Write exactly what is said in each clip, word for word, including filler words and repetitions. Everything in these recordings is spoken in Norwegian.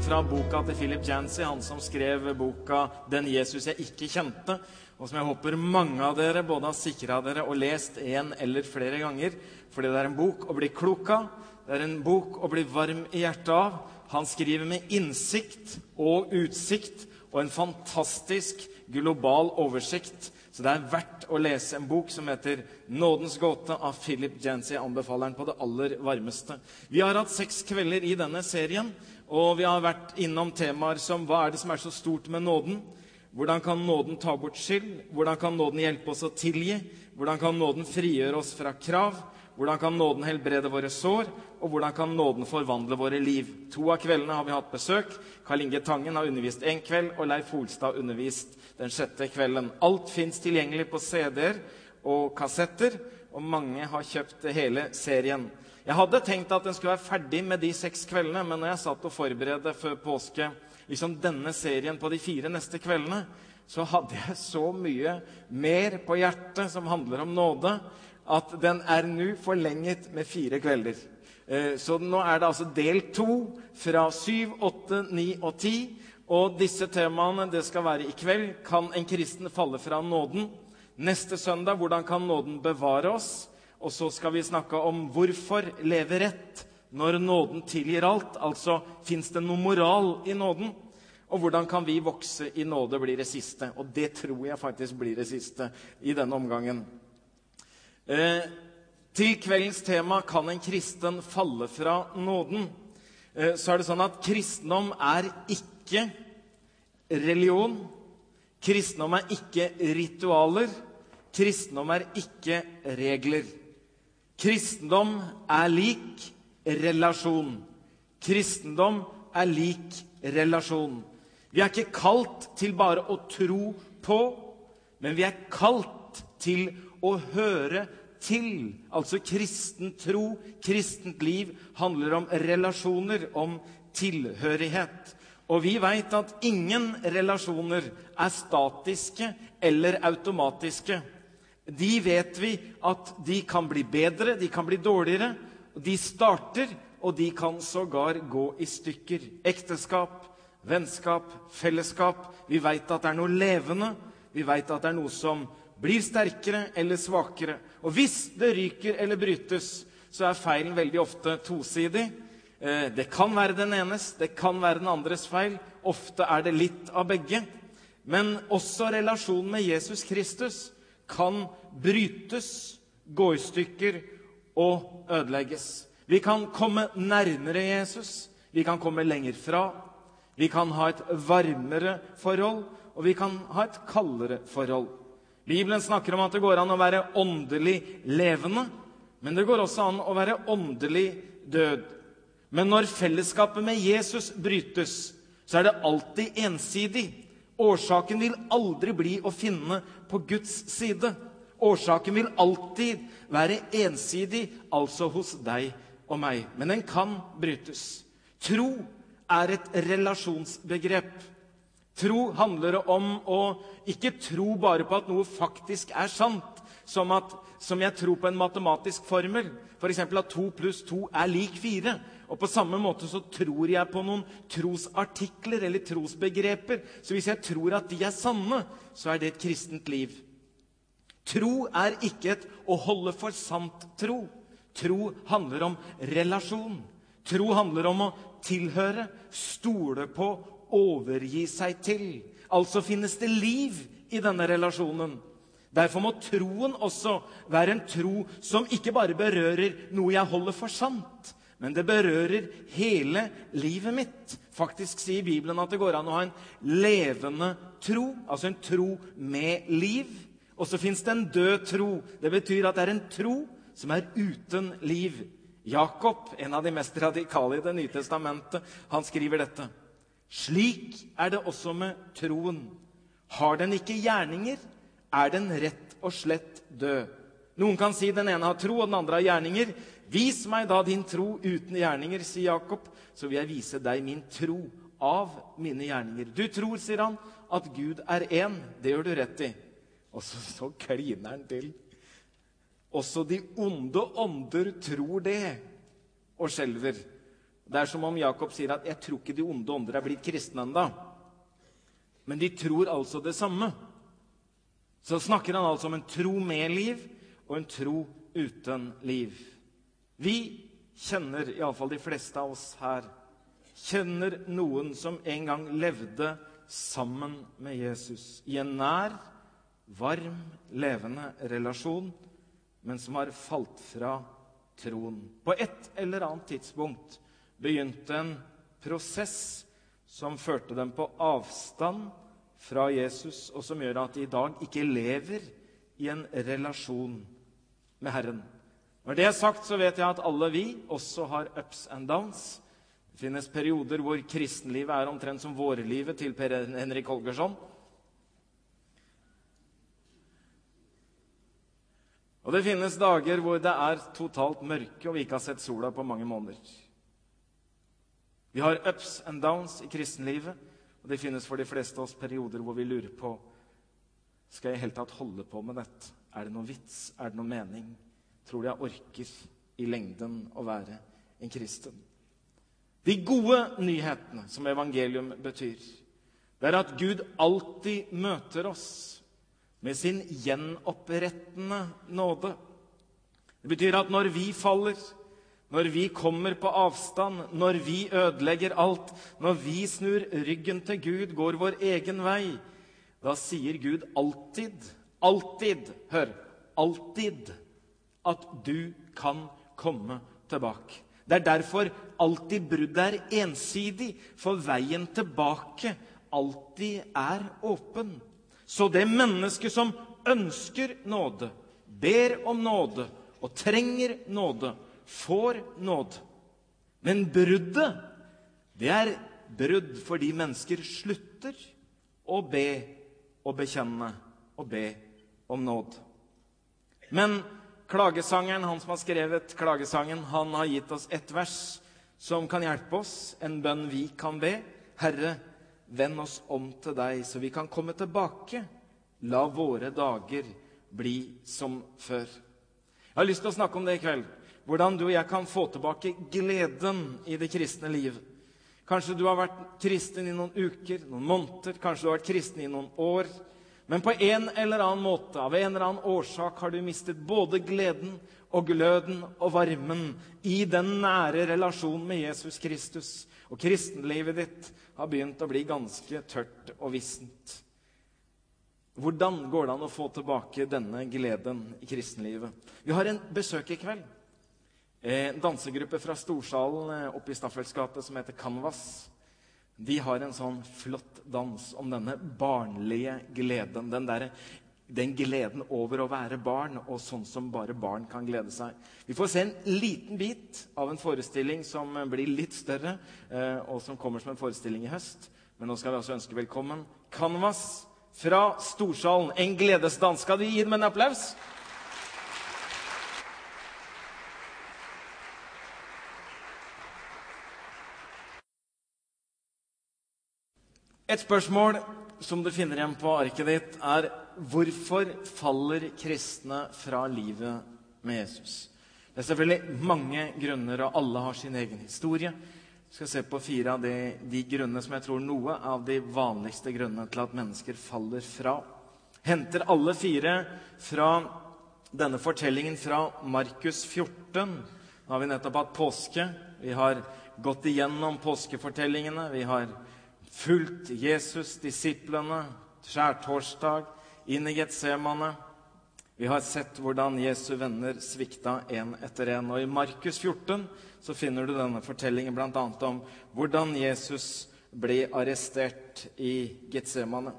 fra boka til Philip Yancey, han som skrev boka Den Jesus jeg ikke kjente, og som jeg håper mange av dere både har sikret dere og lest en eller flere ganger, fordi det er en bok å bli klok av, det er en bok å bli varm i hjertet av. Han skriver med innsikt og utsikt og en fantastisk global oversikt. Så det er verdt å lese en bok som heter Nådens gåte av Philip Yancey. Jeg anbefaler den på det aller varmeste. Vi har hatt seks kvelder i denne serien, og vi har vært innom temaer som hva er det som er så stort med nåden? Hvordan kan nåden ta bort skyld? Hvordan kan nåden hjelpe oss å tilgi? Hvordan kan nåden frigjøre oss fra krav? Hvordan kan nåden helbrede våre sår? Og hvordan kan nåden forvandle våre liv? To av kveldene har vi hatt besøk. Karl Inge Tangen har undervist en kveld, og Leif Holstad har undervist den sjette kvelden. Alt finnes tilgjengelig på C D-er og kassetter, og mange har kjøpt hele serien. Jeg hadde tenkt at den skulle være ferdig med de seks kveldene, men når jeg satt og forberedte før påske, liksom denne serien på de fire neste kveldene, så hadde jeg så mye mer på hjertet som handler om nåde, at den er nå forlenget med fire kvelder. Så nå er det altså del to fra syv, åtte, ni og ti. Og disse temaene, det skal være i kveld. Kan en kristen falle fra nåden? Neste søndag, hvordan kan nåden bevare oss? Og så skal vi snakke om hvorfor leve rett når nåden tilgir alt. Altså, finnes det noe moral i nåden? Og hvordan kan vi vokse i nåde blir det siste? Og det tror jeg faktisk blir det siste i denne omgangen. Eh, til kveldens tema, kan en kristen falle fra nåden? Eh, så er det sånn at kristendom er ikke religion. Kristendom er ikke ritualer. Kristendom er ikke regler. Kristendom er lik relasjon. Kristendom er lik relasjon. Vi er ikke kalt til bare å tro på, men vi er kalt til å høre til. Altså kristen tro, kristent liv handler om relasjoner, om tilhørighet. Og vi vet at ingen relasjoner er statiske eller automatiske. De vet vi at de kan bli bedre, de kan bli dårligere. De starter, og de kan sågar gå i stykker. Ekteskap, vennskap, fellesskap. Vi vet at det er noe levende. Vi vet at det er noe som blir sterkere eller svakere. Og hvis det ryker eller brytes, så er feilen veldig ofte tosidig. Det kan være den enes, det kan være den andres feil. Ofte er det litt av begge. Men også relasjonen med Jesus Kristus kan brytes, gå i stykker og ødelegges. Vi kan komme nærmere Jesus, vi kan komme lenger fra, vi kan ha et varmere forhold, og vi kan ha et kaldere forhold. Bibelen snakker om at det går an å være åndelig levende, men det går også an å være åndelig død. Men når fellesskapet med Jesus brytes, så er det alltid ensidig. Årsaken vil aldri bli å finne på Guds side. Årsaken vil alltid være ensidig, altså hos deg og meg. Men den kan brytes. Tro er et relasjonsbegrep. Tro handler om å ikke tro bare på at noe faktisk er sant, som, at, som jeg tror på en matematisk formel. For eksempel at to pluss to er lik fire. Og på samme måte så tror jeg på noen trosartikler eller trosbegreper. Så hvis jeg tror at de er sanne, så er det et kristent liv. Tro er ikke et å holde for sant tro. Tro handler om relasjon. Tro handler om å tilhøre, stole på, overgi seg til. Altså finnes det liv i denne relasjonen. Derfor må troen også være en tro som ikke bare berører noe jeg holder for sant, men det berører hele livet mitt. Faktisk sier Bibelen at det går an å ha en levende tro, altså en tro med liv. Og så finnes det en død tro. Det betyr at det er en tro som er uten liv. Jakob, en av de mest radikale i Det nye testamentet, han skriver dette. Slik er det også med troen. Har den ikke gjerninger, er den rett og slett død. Noen kan si den ene har tro, og den andre har gjerninger. Vis meg da din tro uten gjerninger, sier Jakob, så vil jeg vise deg min tro av mine gjerninger. Du tror, sier han, at Gud er en. Det gjør du rett i. Og så, så kliner han til. Også de onde ånder tror det, og skjelver. Det er som om Jakob sier at jeg tror ikke de onde ånder er blitt kristne enda. Men de tror altså det samme. Så snakker han altså om en tro med liv og en tro uten liv. Vi kjenner, i alle fall de fleste av oss her, kjenner noen som en gang levde sammen med Jesus i en nær, varm, levende relasjon, men som har falt fra troen. På et eller annet tidspunkt begynte en prosess som førte dem på avstand fra Jesus, og som gjør at de i dag ikke lever i en relasjon med Herren. Når det er sagt, så vet jeg at alle vi også har ups and downs. Det finnes perioder hvor kristenlivet er omtrent som vårlivet til Per Henrik Holgersson. Og det finnes dager hvor det er totalt mørke, og vi ikke har sett sola på mange måneder. Vi har ups and downs i kristenlivet, og det finnes for de fleste av oss perioder hvor vi lurer på, skal jeg helt tatt holde på med dette? Er det noe vits? Er det noe mening? Tror du jeg orker i lengden å være en kristen? De gode nyhetene som evangelium betyr, det er at Gud alltid møter oss med sin gjenopprettende nåde. Det betyr at når vi faller, når vi kommer på avstand, når vi ødelegger alt, når vi snur ryggen til Gud, går vår egen vei, da sier Gud alltid, alltid, hør, alltid, at du kan komme tilbake. Det er derfor alltid bruddet er ensidig, for veien tilbake alltid er åpen. Så det menneske som ønsker nåde, ber om nåde og trenger nåde, får nåde. Men bruddet, det er brudd fordi mennesker slutter å be og bekjenne og be om nåde. Men klagesangeren, han som har skrevet klagesangen, han har gitt oss et vers som kan hjelpe oss, en bønn vi kan be. Herre, vend oss om til deg, så vi kan komme tilbake. La våre dager bli som før. Jeg har lyst til å snakke om det i kveld. Hvordan du og jeg kan få tilbake gleden i det kristne liv. Kanskje du har vært kristen i noen uker, noen måneder, kanskje du har vært kristen i noen år. Men på en eller annen måte, av en eller annen årsak, har du mistet både gleden og gløden og varmen i den nære relasjonen med Jesus Kristus. Og kristenlivet ditt har begynt å bli ganske tørt og vissent. Hvordan går det an å få tilbake denne gleden i kristenlivet? Vi har en besøk i kveld. En dansegruppe fra Storsalen oppe i Staffels gate som heter Canvas. De har en sånn flott dans om denne barnlige gleden. Den, der, den gleden over å være barn, og sånn som bare barn kan glede seg. Vi får se en liten bit av en forestilling som blir litt større, og som kommer som en forestilling i høst. Men nå skal vi også ønske velkommen Canvas fra Storsalen. En gledesdans. Skal vi gi dem en applaus? Et spørsmål som du finner igjen på arket ditt er: hvorfor faller kristne fra livet med Jesus? Det er selvfølgelig mange grunner, og alle har sin egen historie. Jeg skal se på fire av de, de grunnene som jeg tror noe av de vanligste grunnene til at mennesker faller fra. Henter alle fire fra denne fortellingen fra Markus fjorten. Nå har vi nettopp hatt påske. Vi har gått igjennom påskefortellingene. Vi har fulgt Jesus, disiplene, skjærtorsdag, inn i Getsemane. Vi har sett hvordan Jesu venner svikta en etter en. Og i Markus fjorten så finner du denne fortellingen blant annet om hvordan Jesus ble arrestert i Getsemane.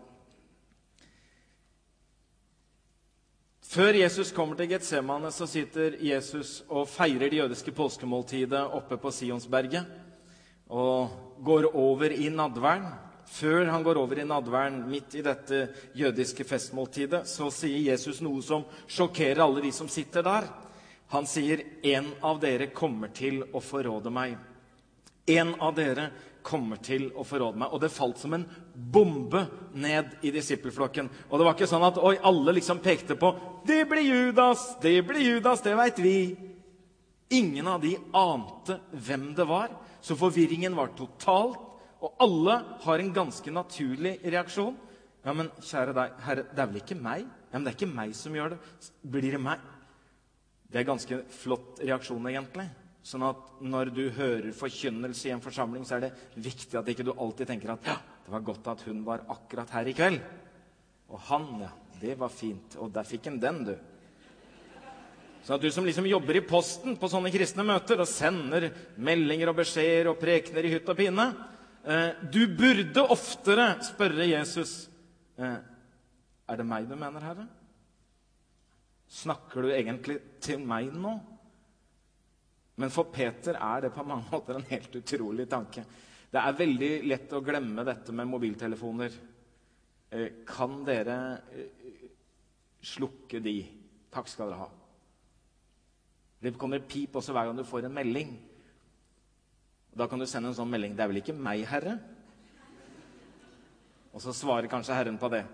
Før Jesus kommer til Getsemane, så sitter Jesus og feirer det jødiske påskemåltidet oppe på Sionsberget, og går over i nadværen. Før han går over i nadværen, midt i dette jødiske festmåltidet, så sier Jesus noe som sjokkerer alle de som sitter der. Han sier: en av dere kommer til å forråde meg. En av dere kommer til å forråde meg. Og det falt som en bombe ned i disippelflokken. Og det var ikke sånn at oi, alle liksom pekte på: det blir Judas, det blir Judas, det vet vi. Ingen av de ante hvem det var Så forvirringen var totalt, og alle har en ganske naturlig reaksjon. Ja, men kjære deg, herre, det er vel ikke meg? Ja, men det er ikke meg som gjør det. Blir det meg? Det er ganske flott reaksjon egentlig. Sånn at når du hører forkynnelse i en forsamling, så er det viktig at ikke du alltid tenker at ja, det var godt at hun var akkurat her i kveld. Og han, ja, det var fint. Og der fikk han den, du. Så at du som liksom jobber i posten på sånne kristne møter og sender meldinger og beskjeder og prekener i hytt og pine, eh, du burde oftere spørre Jesus, eh, er det meg du mener, Herre? Snakker du egentlig til meg nå? Men for Peter er det på mange måter en helt utrolig tanke. Det er veldig lett å glemme dette med mobiltelefoner. Eh, kan dere eh, slukke de? Takk skal dere ha. Det kommer pip også hver gang du får en melding. Da kan du sende en sånn melding. Det er vel ikke meg, Herre? Og så svarer kanskje Herren på det.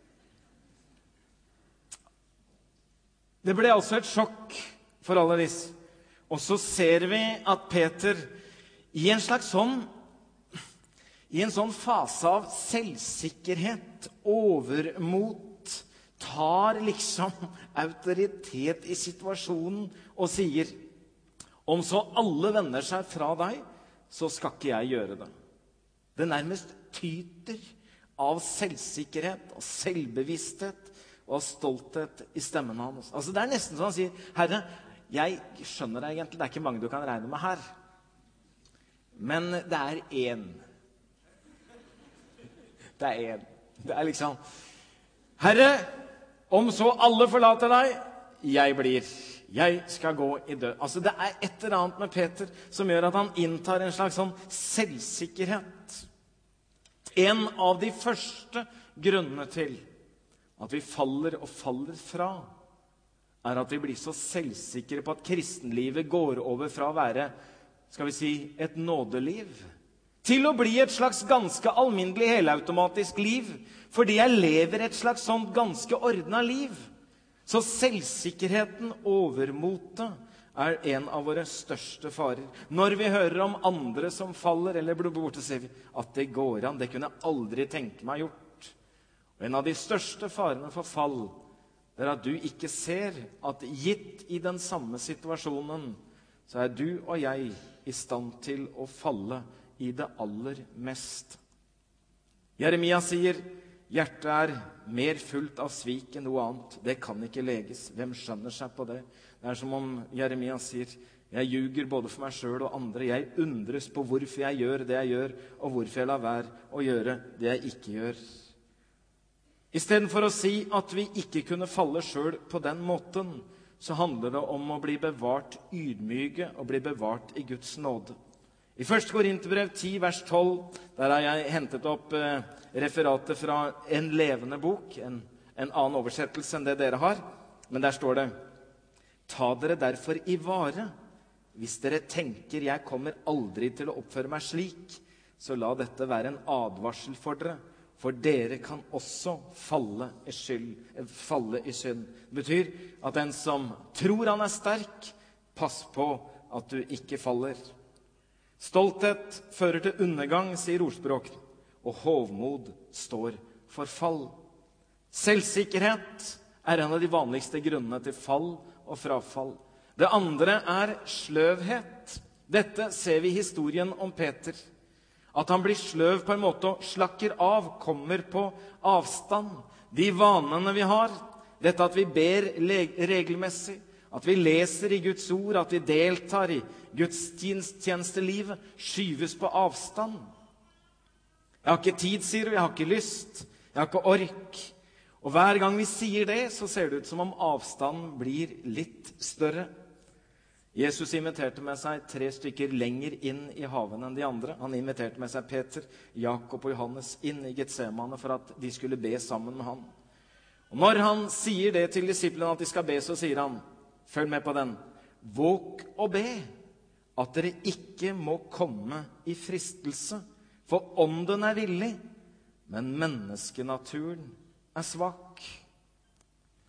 Det ble altså et sjokk for alle disse. Og så ser vi at Peter i en slags sånn, i en sånn fase av selvsikkerhet, overmot, tar liksom autoritet i situasjonen og sier, om så alle vender seg fra deg, så skal ikke jeg gjøre det. Det nærmest tyter av selvsikkerhet og selvbevissthet og stolthet i stemmen hans. Altså det er nesten som han sier, Herre, jeg skjønner deg egentlig, det er ikke mange du kan regne med her. Men det er en. Det er en. Det er liksom, Herre, om så alle forlater deg, jeg blir. Jeg skal gå i død. Altså det er et eller annet med Peter som gjør at han inntar en slags sånn selvsikkerhet. En av de første grunnene til at vi faller og faller fra, er at vi blir så selvsikre på at kristenlivet går over fra å være, skal vi si, et nådeliv, til å bli et slags ganske alminnelig helautomatisk liv, fordi jeg lever et slags sånn ganske ordnet liv. Så selvsikkerheten, overmotet, er en av våre største farer. Når vi hører om andre som faller eller blir borte, ser vi at det går an. Det kunne jeg aldri tenke meg gjort. Og en av de største farene for fall, det er at du ikke ser at gitt i den samme situasjonen, så er du og jeg i stand til å falle i det aller mest. Jeremia sier, hjertet er mer fullt av svik enn noe annet. Det kan ikke leges. Hvem skjønner seg på det? Det er som om Jeremia sier, jeg ljuger både for meg selv og andre. Jeg undres på hvorfor jeg gjør det jeg gjør, og hvorfor jeg lar være å gjøre det jeg ikke gjør. I stedet for å si at vi ikke kunne falle selv på den måten, så handler det om å bli bevart ydmyke og bli bevart i Guds nåde. I første Korinterbrev ti, vers tolv, der har jeg hentet opp eh, referatet fra en levende bok, en, en annen oversettelse enn det dere har. Men der står det, ta dere derfor i vare. Hvis dere tenker jeg kommer aldri til å oppføre meg slik, så la dette være en advarsel for dere. For dere kan også falle i, skyld, falle i synd. Det betyr at den som tror han er sterk, pass på at du ikke faller. Stolthet fører til undergang, sier ordspråket, og hovmod står for fall. Selvsikkerhet er en av de vanligste grunnene til fall og frafall. Det andre er sløvhet. Dette ser vi i historien om Peter. At han blir sløv på en måte og slakker av, kommer på avstand. De vanene vi har, dette at vi ber regelmessig, at vi leser i Guds ord, at vi deltar i Guds tjenestelivet, skyves på avstand. Jeg har ikke tid, sier du, jeg har ikke lyst, jeg har ikke ork. Og hver gang vi sier det, så ser det ut som om avstanden blir litt større. Jesus inviterte med seg tre stykker lenger inn i haven enn de andre. Han inviterte med seg Peter, Jakob og Johannes inn i Getsemane for at de skulle be sammen med han. Og når han sier det til disiplene at de skal be, så sier han, følg med på den, våg og be, at dere ikke må komme i fristelse, for ånden er villig, men menneskenaturen er svak.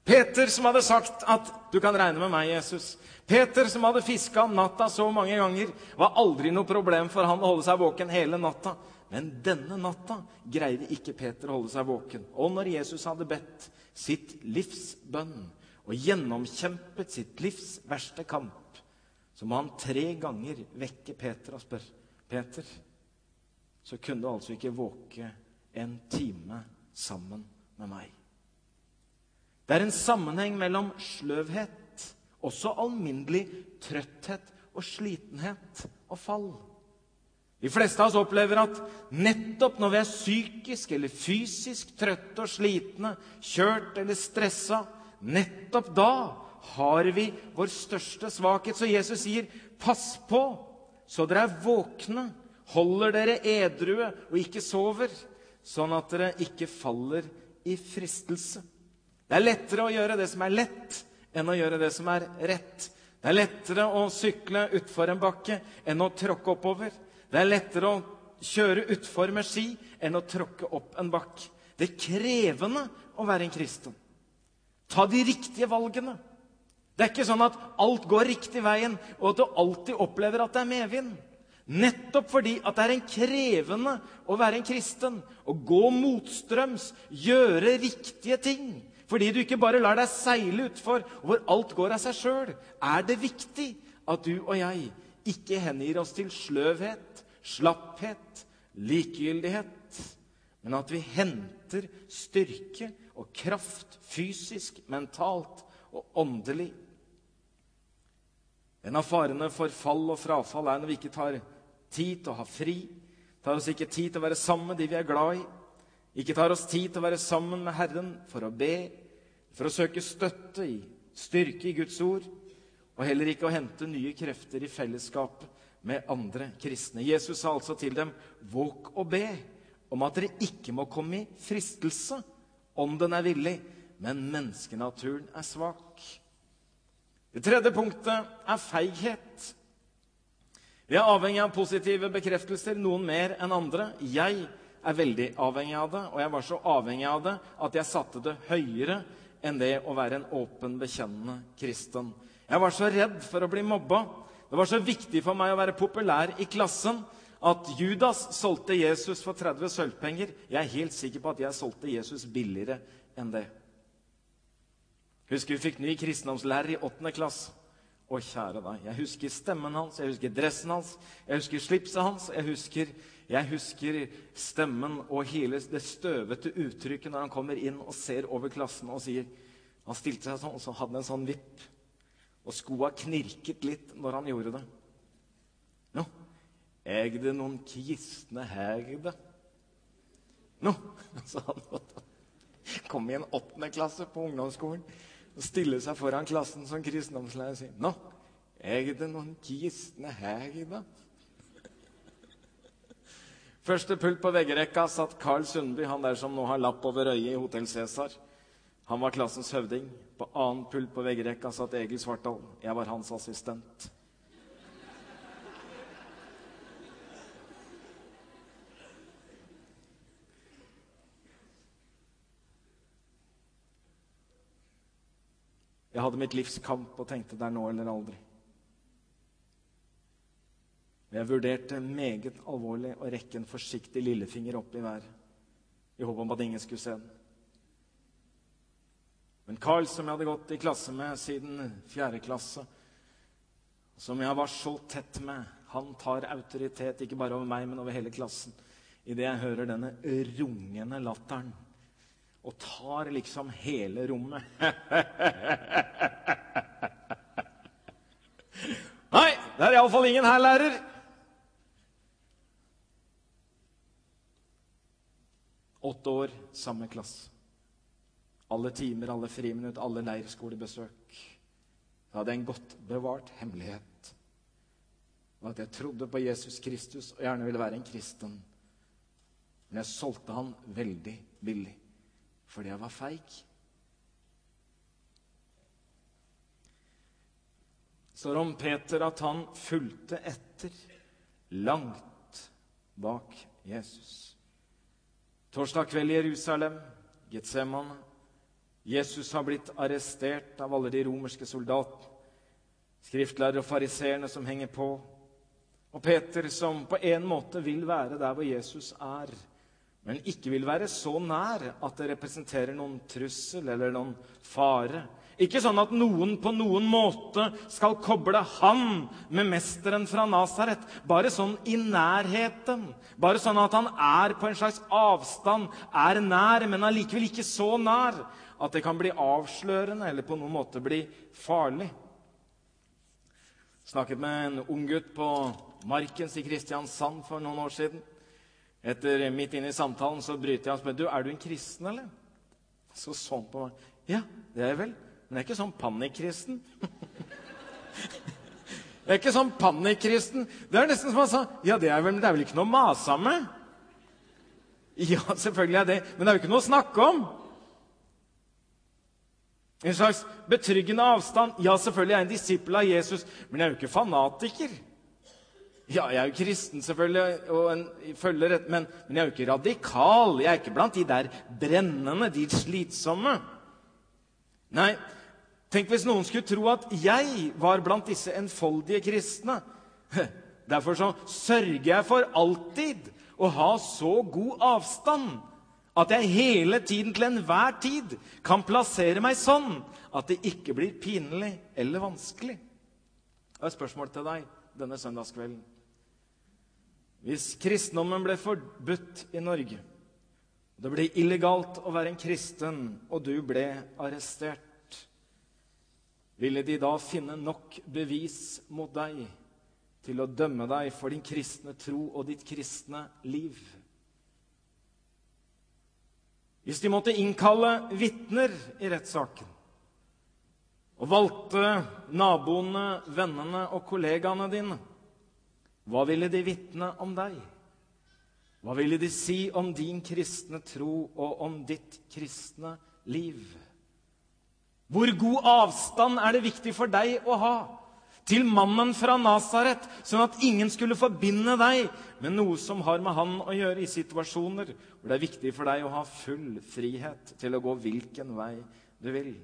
Peter som hadde sagt at du kan regne med meg, Jesus. Peter som hadde fisket om natta så mange ganger, var aldri noe problem for han å holde seg våken hele natta. Men denne natta greide ikke Peter å holde seg våken. Og når Jesus hadde bedt sitt livs bønn og gjennomkjempet sitt livs verste kamp, så må han tre ganger vekke Peter og spørre, Peter, så kunne du altså ikke våke en time sammen med meg. Det er en sammenheng mellom sløvhet, også alminnelig trøtthet og slitenhet og fall. De fleste av oss opplever at nettopp når vi er psykisk eller fysisk trøtte og slitne, kjørt eller stresset, nettopp da har vi vår største svakhet. Så Jesus sier, pass på, så dere er våkne, holder dere edrue og ikke sover, sånn at dere ikke faller i fristelse. Det er lettere å gjøre det som er lett, enn å gjøre det som er rett. Det er lettere å sykle utfor en bakke, enn å tråkke oppover. Det er lettere å kjøre utfor med ski, enn å tråkke opp en bakke. Det er krevende å være en kristen. Ta de riktige valgene. Det er ikke sånn at alt går riktig veien, og at du alltid opplever at det er medvind. Nettopp fordi at det er en krevende å være en kristen, å gå motstrøms, gjøre riktige ting, fordi du ikke bare lar deg seile utfor, hvor alt går av seg selv, er det viktig at du og jeg ikke hengir oss til sløvhet, slapphet, likegyldighet, men at vi henter styrke og kraft, fysisk, mentalt og åndelig. En av farene for fall og frafall er når vi ikke tar tid til å ha fri, tar oss ikke tid til å være sammen med de vi er glad i, ikke tar oss tid til å være sammen med Herren for å be, for å søke støtte i styrke i Guds ord, og heller ikke å hente nye krefter i fellesskapet med andre kristne. Jesus sa altså til dem, våk og be om at dere ikke må komme i fristelse, ånden er villig, men menneskenaturen er svak. Det tredje punktet er feighet. Vi er avhengig av positive bekreftelser, noen mer enn andre. Jeg er veldig avhengig av det, og jeg var så avhengig av det at jeg satte det høyere enn det å være en åpen, bekjennende kristen. Jeg var så redd for å bli mobba. Det var så viktig for meg å være populær i klassen at Judas solgte Jesus for tretti sølvpenger. Jeg er helt sikker på at jeg solgte Jesus billigere enn det. Husker vi fikk ny kristendomslærer i åttende klasse. Å, kjære deg, jeg husker stemmen hans, jeg husker dressen hans, jeg husker slipset hans, jeg husker, jeg husker stemmen og hele det støvete uttrykket når han kommer inn og ser over klassen og sier, han stilte seg sånn, og så hadde han en sånn vipp, og skoa knirket litt når han gjorde det. Nå, er det noen kristne her det? Nå, så han kom i en åttende klasse på ungdomsskolen, og stille seg foran klassen som kristendomslærer og si, nå, er det noen kristne her i dag? Første pult på veggerekka satt Carl Sundby, han der som nå har lapp over øyet i Hotel Cæsar. Han var klassens høvding. På annen pult på veggerekka satt Egil Svartdal. Jeg var hans assistent. Jeg hadde mitt livs kamp og tenkte det er nå eller aldri. Jeg vurderte meget alvorlig å rekke en forsiktig lillefinger opp i været, i håp om at ingen skulle se den. Men Carl, som jeg hadde gått i klasse med siden fjerde klasse, som jeg var så tett med, han tar autoritet ikke bare over meg, men over hele klassen, i det jeg hører denne rungende latteren, og tar liksom hele rommet. Nei, det er i alle fall ingen her, lærer. Åtte år, samme klasse. Alle timer, alle friminutt, alle leirskolebesøk. Da hadde jeg en godt bevart hemmelighet. Og at jeg trodde på Jesus Kristus og gjerne ville være en kristen. Men jeg solgte han veldig billig. Fordi jeg var feig. Så om Peter at han fulgte etter langt bak Jesus. Torsdag kveld i Jerusalem, Getsemane. Jesus har blitt arrestert av alle de romerske soldatene, skriftlærere og fariserene som henger på, og Peter som på en måte vil være der hvor Jesus er, men ikke vil være så nær at det representerer noen trussel eller noen fare. Ikke sånn at noen på noen måte skal koble han med mesteren fra Nazaret, bare sånn i nærheten, bare sånn at han er på en slags avstand, er nær, men allikevel ikke så nær at det kan bli avslørende eller på noen måte bli farlig. Snakket med en ung gutt på Markens i Kristiansand for noen år siden. Etter midt inne i samtalen så bryter jeg og spør, du, er du en kristen, eller? Så så han på meg, ja, det er jeg vel, men jeg er ikke sånn panikkristen. Jeg er ikke sånn panikkristen. Det er nesten som han sa, ja, det er, vel, det er vel ikke noe å mase med? Ja, selvfølgelig er det, men det er jo ikke noe å snakke om. En slags betryggende avstand. Ja, selvfølgelig er jeg en disippel av Jesus, men jeg er jo ikke fanatiker. Ja, jeg er jo kristen selvfølgelig, og en følger et, men, men jeg er jo ikke radikal. Jeg er ikke blant de der brennende, de slitsomme. Nei, tenk hvis noen skulle tro at jeg var blant disse enfoldige kristne. Derfor så sørger jeg for alltid å ha så god avstand at jeg hele tiden til enhver tid kan plassere meg sånn at det ikke blir pinlig eller vanskelig. Jeg har et spørsmål til deg denne søndagskvelden. Hvis kristendommen ble forbudt i Norge, det ble illegalt å være en kristen, og du ble arrestert, ville de da finne nok bevis mot deg til å dømme deg for din kristne tro og ditt kristne liv? Hvis de måtte innkalle vitner i rettssaken, og valgte naboene, vennene og kollegaene dine, hva ville de vitne om deg? Hva ville de si om din kristne tro og om ditt kristne liv? Hvor god avstand er det viktig for deg å ha til mannen fra Nazaret, sånn at ingen skulle forbinde deg med noe som har med han å gjøre i situasjoner hvor det er viktig for deg å ha full frihet til å gå hvilken vei du vil?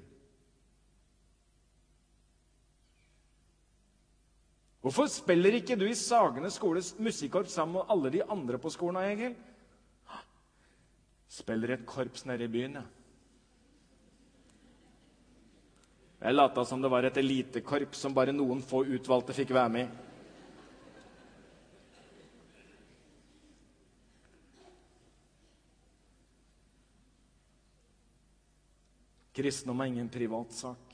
Hvorfor spiller ikke du i Sagene skoles musikkorps sammen med alle de andre på skolen, Egil? Spiller i et korps nede i byen, ja. Jeg lata som det var et elitekorps som bare noen få utvalgte fikk være med i. Kristendom er ingen privatsak.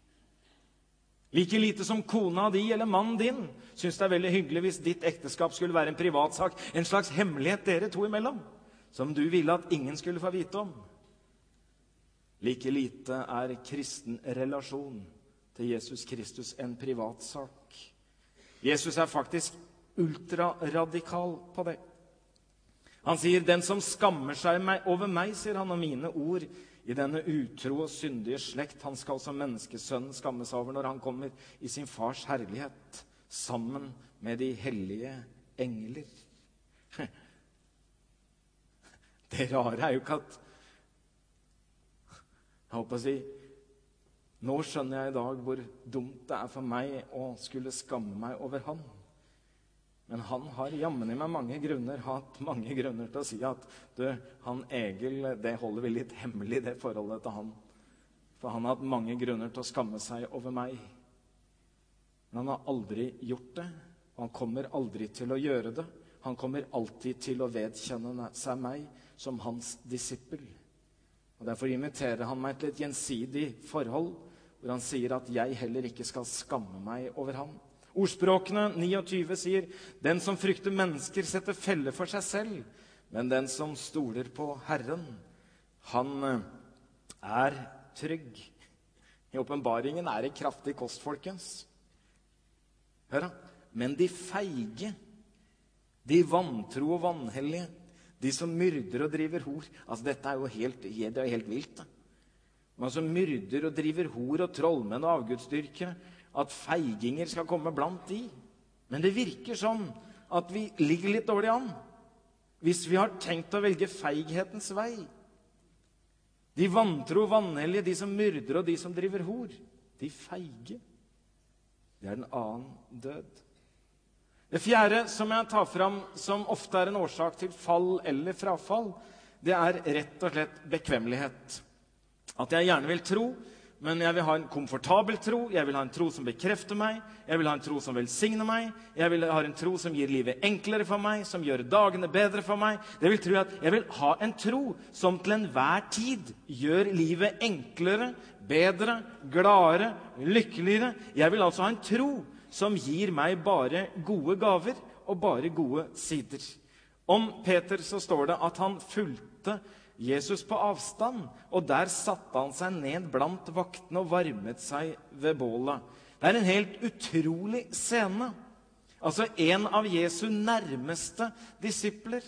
Like lite som kona di eller mannen din synes det er veldig hyggelig hvis ditt ekteskap skulle være en privatsak, en slags hemmelighet dere to imellom, som du ville at ingen skulle få vite om. Like lite er kristen relasjon til Jesus Kristus en privatsak. Jesus er faktisk ultraradikal på det. Han sier, den som skammer seg over meg, sier han, og mine ord, i denne utro og syndige slekt, han skal som menneskesønnen skamme seg over når han kommer i sin fars herlighet, sammen med de hellige engler. Det rare er jo ikke at, jeg håper å si, nå skjønner jeg i dag hvor dumt det er for meg å skulle skamme meg over han. Men han har jammen i meg mange grunner, hatt mange grunner til å si at du, han Egil, det holder vi litt hemmelig, det forholdet til han. For han har hatt mange grunner til å skamme seg over meg. Men han har aldri gjort det, og han kommer aldri til å gjøre det. Han kommer alltid til å vedkjenne seg meg som hans disippel. Og derfor inviterer han meg til et gjensidig forhold, hvor han sier at jeg heller ikke skal skamme meg over han. Ordspråkene niogtyve sier, den som frykter mennesker setter felle for seg selv, men den som stoler på Herren, han er trygg. I åpenbaringen er det kraftig kost, folkens. Hør da. Men de feige, de vantro og vanhellige, de som myrder og driver hor, altså dette er jo helt, det er helt vilt da. Man som myrder og driver hor og trollmenn og avgudsdyrkere, at feiginger skal komme blant de. Men det virker sånn at vi ligger litt dårlig an hvis vi har tenkt å velge feighetens vei. De vantro, vanhellige, de som myrder og de som driver hor. De feige. Det er den annen død. Det fjerde som jeg tar fram, som ofte er en årsak til fall eller frafall, det er rett og slett bekvemmelighet. At jeg gjerne vil tro, men jeg vil ha en komfortabel tro, jeg vil ha en tro som bekrefter meg, jeg vil ha en tro som velsigner meg, jeg vil ha en tro som gir livet enklere for meg, som gjør dagene bedre for meg. Det vil tro at jeg vil ha en tro som til enhver tid gjør livet enklere, bedre, gladere, lykkeligere. Jeg vil altså ha en tro som gir meg bare gode gaver og bare gode sider. Om Peter så står det at han fulgte Jesus på avstand, og der satte han seg ned blant vaktene og varmet seg ved bålet. Det er en helt utrolig scene. Altså en av Jesu nærmeste disipler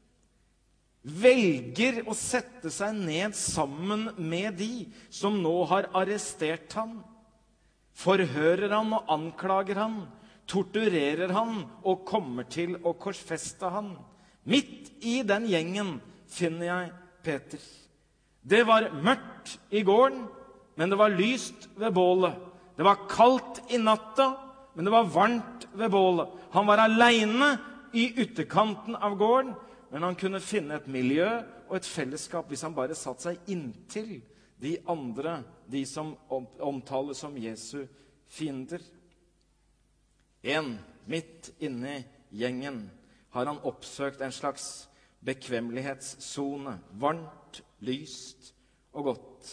velger å sette seg ned sammen med de som nå har arrestert ham, forhører han og anklager han, torturerer han og kommer til å korsfeste han. Midt i den gjengen finner jeg Peter. Det var mørkt i gården, men det var lyst ved bålet. Det var kaldt i natta, men det var varmt ved bålet. Han var alene i ytterkanten av gården, men han kunne finne et miljø og et fellesskap hvis han bare satt seg inntil de andre, de som omtales som Jesu fiender. En midt inne i gjengen har han oppsøkt en slags bekvemmelighetszone, varmt, lyst og godt.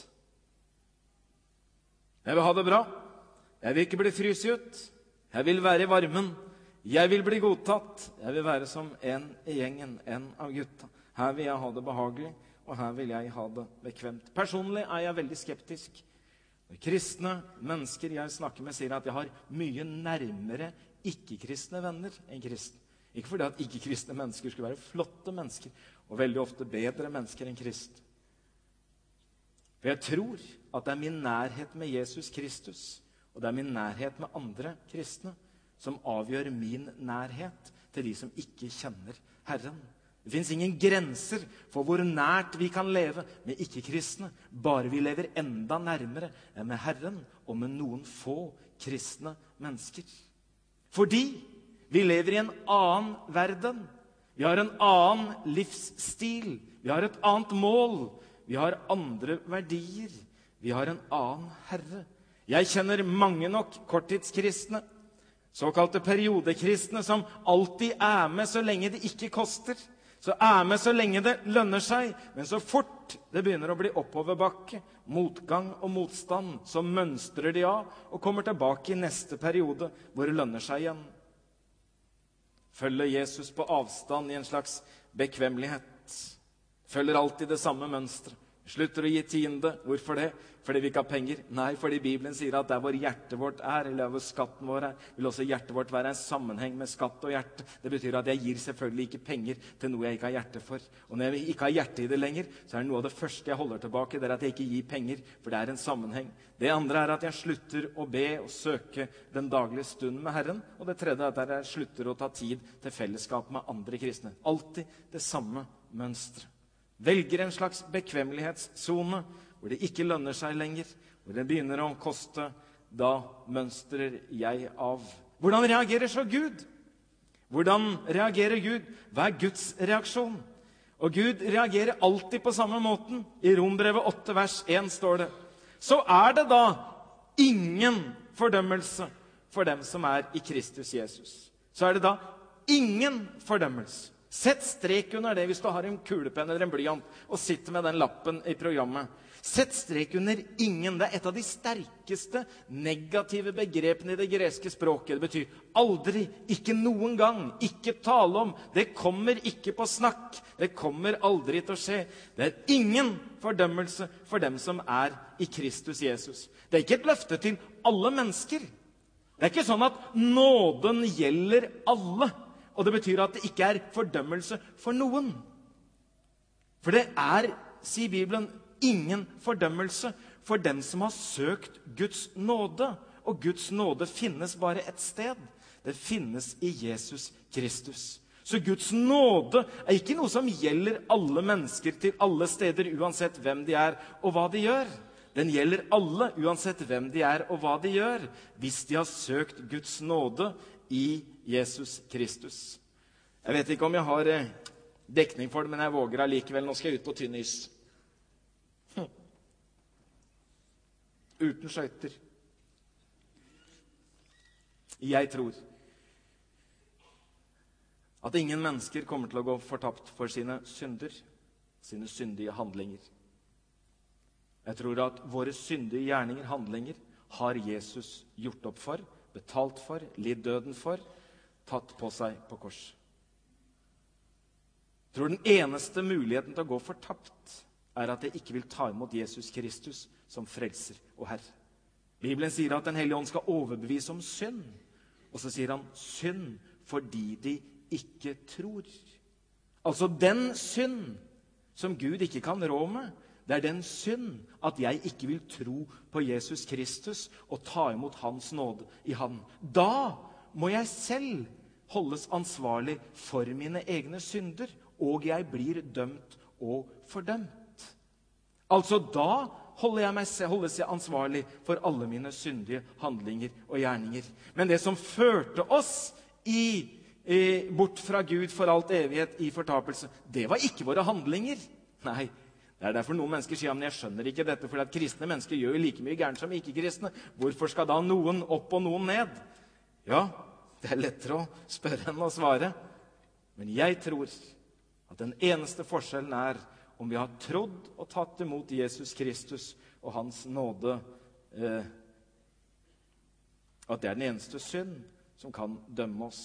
Jeg vil ha det bra. Jeg vil ikke bli fryst ut. Jeg vil være i varmen. Jeg vil bli godtatt. Jeg vil være som en i gjengen, en av gutta. Her vil jeg ha det behagelig, og her vil jeg ha det bekvemt. Personlig er jeg veldig skeptisk. Kristne mennesker jeg snakker med sier at jeg har mye nærmere ikke-kristne venner enn kristne. Ikke fordi at ikke-kristne mennesker skulle være flotte mennesker, og veldig ofte bedre mennesker enn kristne. For jeg tror at det er min nærhet med Jesus Kristus, og det er min nærhet med andre kristne, som avgjør min nærhet til de som ikke kjenner Herren. Det finnes ingen grenser for hvor nært vi kan leve med ikke-kristne, bare vi lever enda nærmere enn med Herren og med noen få kristne mennesker. Fordi vi lever i en annen verden. Vi har en annen livsstil. Vi har et annet mål. Vi har andre verdier. Vi har en annen Herre. Jeg kjenner mange nok korttidskristne, såkalte periodekristne, som alltid er med så lenge det ikke koster. Så er med så lenge det lønner seg. Men så fort det begynner å bli oppoverbakke, motgang og motstand, så mønstrer de av og kommer tilbake i neste periode hvor det lønner seg igjen. Følger Jesus på avstand i en slags bekvemmelighet. Følger alltid det samme mønstret. Slutter å gi tiende. Hvorfor det? Fordi vi ikke har penger? Nei, fordi Bibelen sier at der hvor hjertet vårt er, eller hvor skatten vår er, vil også hjertet vårt være en sammenheng med skatt og hjerte. Det betyr at jeg gir selvfølgelig ikke penger til noe jeg ikke har hjerte for. Og når jeg ikke har hjerte i det lenger, så er det noe av det første jeg holder tilbake, det er at jeg ikke gir penger, for det er en sammenheng. Det andre er at jeg slutter å be og søke den daglige stunden med Herren. Og det tredje er at jeg slutter å ta tid til fellesskap med andre kristne. Alltid det samme mønstret. Velger en slags bekvemmelighetszone, hvor det ikke lønner seg lenger, hvor det begynner å koste, da mønstrer jeg av. Hvordan reagerer så Gud? Hvordan reagerer Gud? Hva er Guds reaksjon? Og Gud reagerer alltid på samme måten. I Rombrevet åtte vers én står det: Så er det da ingen fordømmelse for dem som er i Kristus Jesus. Så er det da ingen fordømmelse. Sett strek under det hvis du har en kulepenn eller en blyant og sitter med den lappen i programmet. Sett strek under ingen. Det er et av de sterkeste negative begrepene i det greske språket. Det betyr aldri, ikke noen gang, ikke tale om. Det kommer ikke på snakk. Det kommer aldri til å skje. Det er ingen fordømmelse for dem som er i Kristus Jesus. Det er ikke et løfte til alle mennesker. Det er ikke sånn at nåden gjelder alle. Og det betyr at det ikke er fordømmelse for noen. For det er, sier Bibelen, ingen fordømmelse for dem som har søkt Guds nåde. Og Guds nåde finnes bare et sted. Det finnes i Jesus Kristus. Så Guds nåde er ikke noe som gjelder alle mennesker til alle steder, uansett hvem de er og hva de gjør. Den gjelder alle, uansett hvem de er og hva de gjør, hvis de har søkt Guds nåde i Jesus Kristus. Jeg vet ikke om jeg har dekning for det, men jeg våger allikevel. Nå skal jeg ut på tynn is. Hm. Uten skøyter. Jeg tror at ingen mennesker kommer til å gå fortapt for sine synder, sine syndige handlinger. Jeg tror at våre syndige gjerninger, handlinger, har Jesus gjort opp for, betalt for, lidd døden for, tatt på seg på kors. Jeg tror den eneste muligheten til å gå fortapt er at jeg ikke vil ta imot Jesus Kristus som frelser og Herre. Bibelen sier at Den hellige ånd skal overbevise om synd, og så sier han synd fordi de ikke tror. Altså den synd som Gud ikke kan rå med, det er den synd at jeg ikke vil tro på Jesus Kristus og ta imot hans nåde i han. Da må jeg selv holdes ansvarlig for mine egne synder, og jeg blir dømt og fordømt. Altså da holder jeg meg selv, holdes jeg ansvarlig for alle mine syndige handlinger og gjerninger. Men det som førte oss i, i, bort fra Gud for alt evighet i fortapelse, det var ikke våre handlinger. Nei, det er derfor noen mennesker sier, men jeg skjønner ikke dette, for at kristne mennesker gjør jo like mye gærent som ikke-kristne. Hvorfor skal da noen opp og noen ned? Ja, det er lettere å spørre enn å svare. Men jeg tror at den eneste forskjellen er om vi har trodd og tatt imot Jesus Kristus og hans nåde, eh, at det er den eneste synd som kan dømme oss.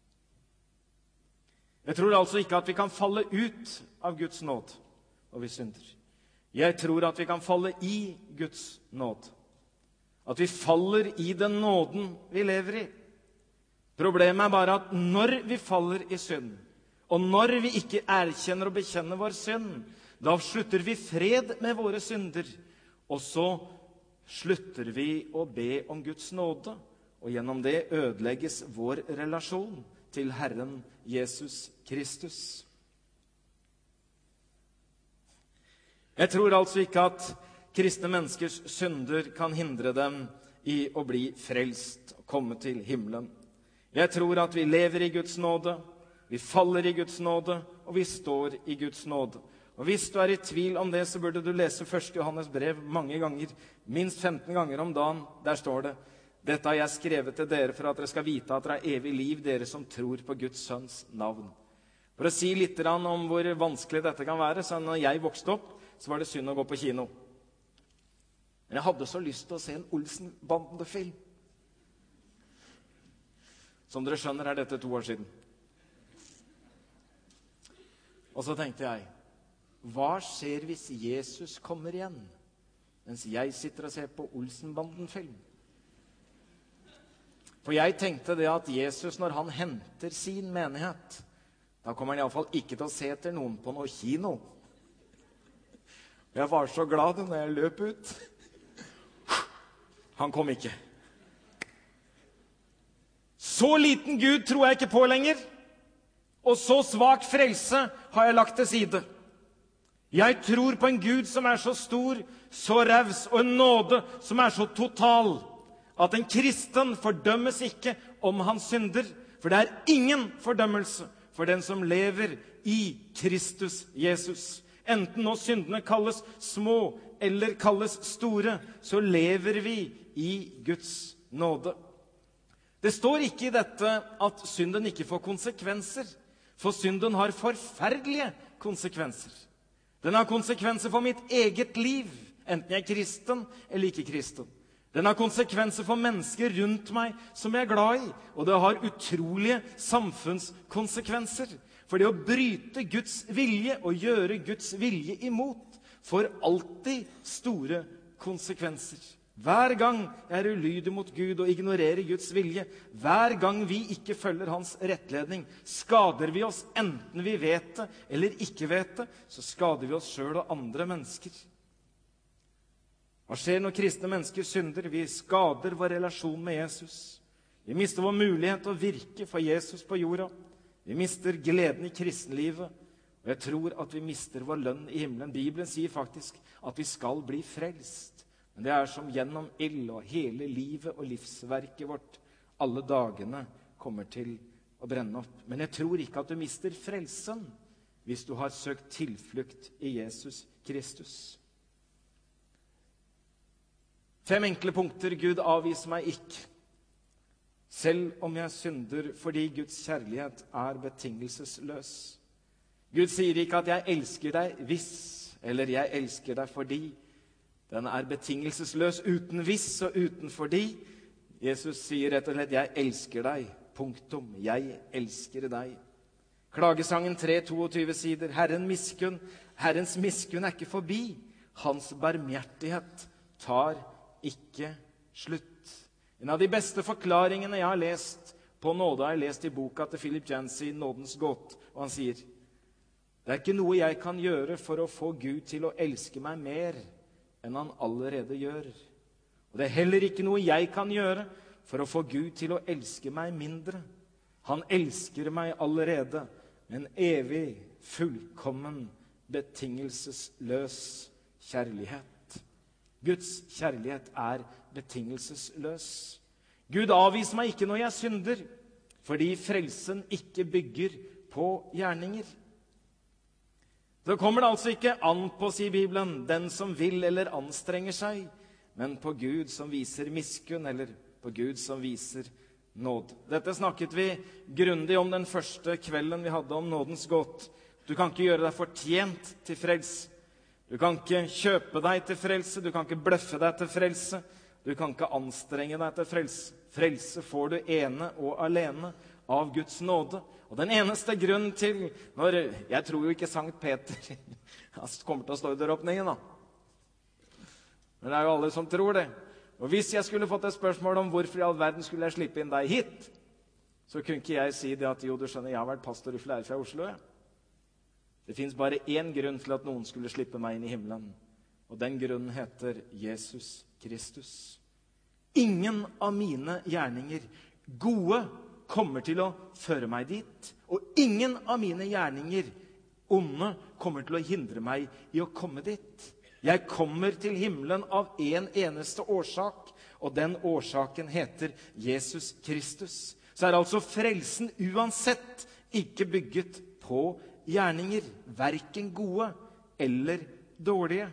Jeg tror altså ikke at vi kan falle ut av Guds nåde og vi synder. Jeg tror at vi kan falle i Guds nåde. At vi faller i den nåden vi lever i. Problemet er bare at når vi faller i synd, og når vi ikke erkjenner og bekjenner vår synd, da slutter vi fred med våre synder, og så slutter vi å be om Guds nåde, og gjennom det ødelegges vår relasjon til Herren Jesus Kristus. Jeg tror altså ikke at kristne menneskers synder kan hindre dem i å bli frelst og komme til himmelen. Jeg tror at vi lever i Guds nåde, vi faller i Guds nåde, og vi står i Guds nåde. Og hvis du er i tvil om det, så burde du lese første Johannes brev mange ganger, minst femten ganger om dagen. Der står det: dette har jeg skrevet til dere for at dere skal vite at dere har evig liv, dere som tror på Guds sønns navn. For å si litt om hvor vanskelig dette kan være, så når jeg vokste opp, så var det synd å gå på kino. Men jeg hadde så lyst til å se en Olsen-banden-film. Som dere skjønner, er dette to år siden. Og så tenkte jeg, hva skjer hvis Jesus kommer igjen, mens jeg sitter og ser på Olsen-banden-film? For jeg tenkte det at Jesus, når han henter sin menighet, da kommer han i alle fall ikke til å se etter noen på noe kino. Jeg var så glad når jeg løp ut. Han kom ikke. Så liten Gud tror jeg ikke på lenger, og så svak frelse har jeg lagt til side. Jeg tror på en Gud som er så stor, så raus, og en nåde som er så total, at en kristen fordømmes ikke om hans synder, for det er ingen fordømmelse for den som lever i Kristus Jesus. Enten nå syndene kalles små eller kalles store, så lever vi i Guds nåde. Det står ikke i dette at synden ikke får konsekvenser, for synden har forferdelige konsekvenser. Den har konsekvenser for mitt eget liv, enten jeg er kristen eller ikke kristen. Den har konsekvenser for mennesker rundt meg som jeg er glad i, og det har utrolige samfunnskonsekvenser. For det å bryte Guds vilje og gjøre Guds vilje imot får alltid store konsekvenser. Hver gang jeg er ulydig mot Gud og ignorerer Guds vilje, hver gang vi ikke følger hans rettledning, skader vi oss, enten vi vet det eller ikke vet det, så skader vi oss selv og andre mennesker. Hva skjer når kristne mennesker synder? Vi skader vår relasjon med Jesus. Vi mister vår mulighet til å virke for Jesus på jorda. Vi mister gleden i kristenlivet, og jeg tror at vi mister vår lønn i himmelen. Bibelen sier faktisk at vi skal bli frelst. Men det er som gjennom ild, og hele livet og livsverket vårt, alle dagene kommer til å brenne opp. Men jeg tror ikke at du mister frelsen hvis du har søkt tilflukt i Jesus Kristus. Fem enkle punkter. Gud avviser meg ikke, selv om jeg synder, fordi Guds kjærlighet er betingelsesløs. Gud sier ikke at 'jeg elsker deg hvis', eller 'jeg elsker deg fordi'. Den er betingelsesløs, uten hvis og uten fordi. Jesus sier rett og slett 'jeg elsker deg'. Punktum. Jeg elsker deg. Klagesangen tre, toogtyve sider. Herren miskunn, Herrens miskunn er ikke forbi. Hans barmhjertighet tar ikke slutt. En av de beste forklaringene jeg har lest på nåde, har jeg lest i boka til Philip Yancey, Nådens gåte, og han sier: det er ikke noe jeg kan gjøre for å få Gud til å elske meg mer enn han allerede gjør. Og det er heller ikke noe jeg kan gjøre for å få Gud til å elske meg mindre. Han elsker meg allerede med en evig, fullkommen, betingelsesløs kjærlighet. Guds kjærlighet er betingelsesløs. Gud avviser meg ikke når jeg synder, fordi frelsen ikke bygger på gjerninger. Så kommer det altså ikke an på, sier Bibelen, den som vil eller anstrenger seg, men på Gud som viser miskunn, eller på Gud som viser nåd. Dette snakket vi grundig om den første kvelden vi hadde om nådens gåte. Du kan ikke gjøre deg fortjent til frelse. Du kan ikke kjøpe deg til frelse, du kan ikke bløffe deg til frelse, du kan ikke anstrenge deg til frelse. Frelse får du ene og alene av Guds nåde. Og den eneste grunnen til, når, jeg tror jo ikke Sankt Peter, han kommer til å stå i døråpningen da. Men det er jo alle som tror det. Og hvis jeg skulle fått et spørsmål om hvorfor i all verden skulle jeg slippe inn deg hit, så kunne ikke jeg si det at jo, du skjønner, jeg har vært pastor i Flærefjell, Oslo, ja. Det finnes bare én grunn til at noen skulle slippe meg inn i himmelen, og den grunnen heter Jesus Kristus. Ingen av mine gjerninger gode kommer til å føre meg dit, og ingen av mine gjerninger onde kommer til å hindre meg i å komme dit. Jeg kommer til himmelen av en eneste årsak, og den årsaken heter Jesus Kristus. Så er altså frelsen uansett ikke bygget på gjerninger, hverken gode eller dårlige.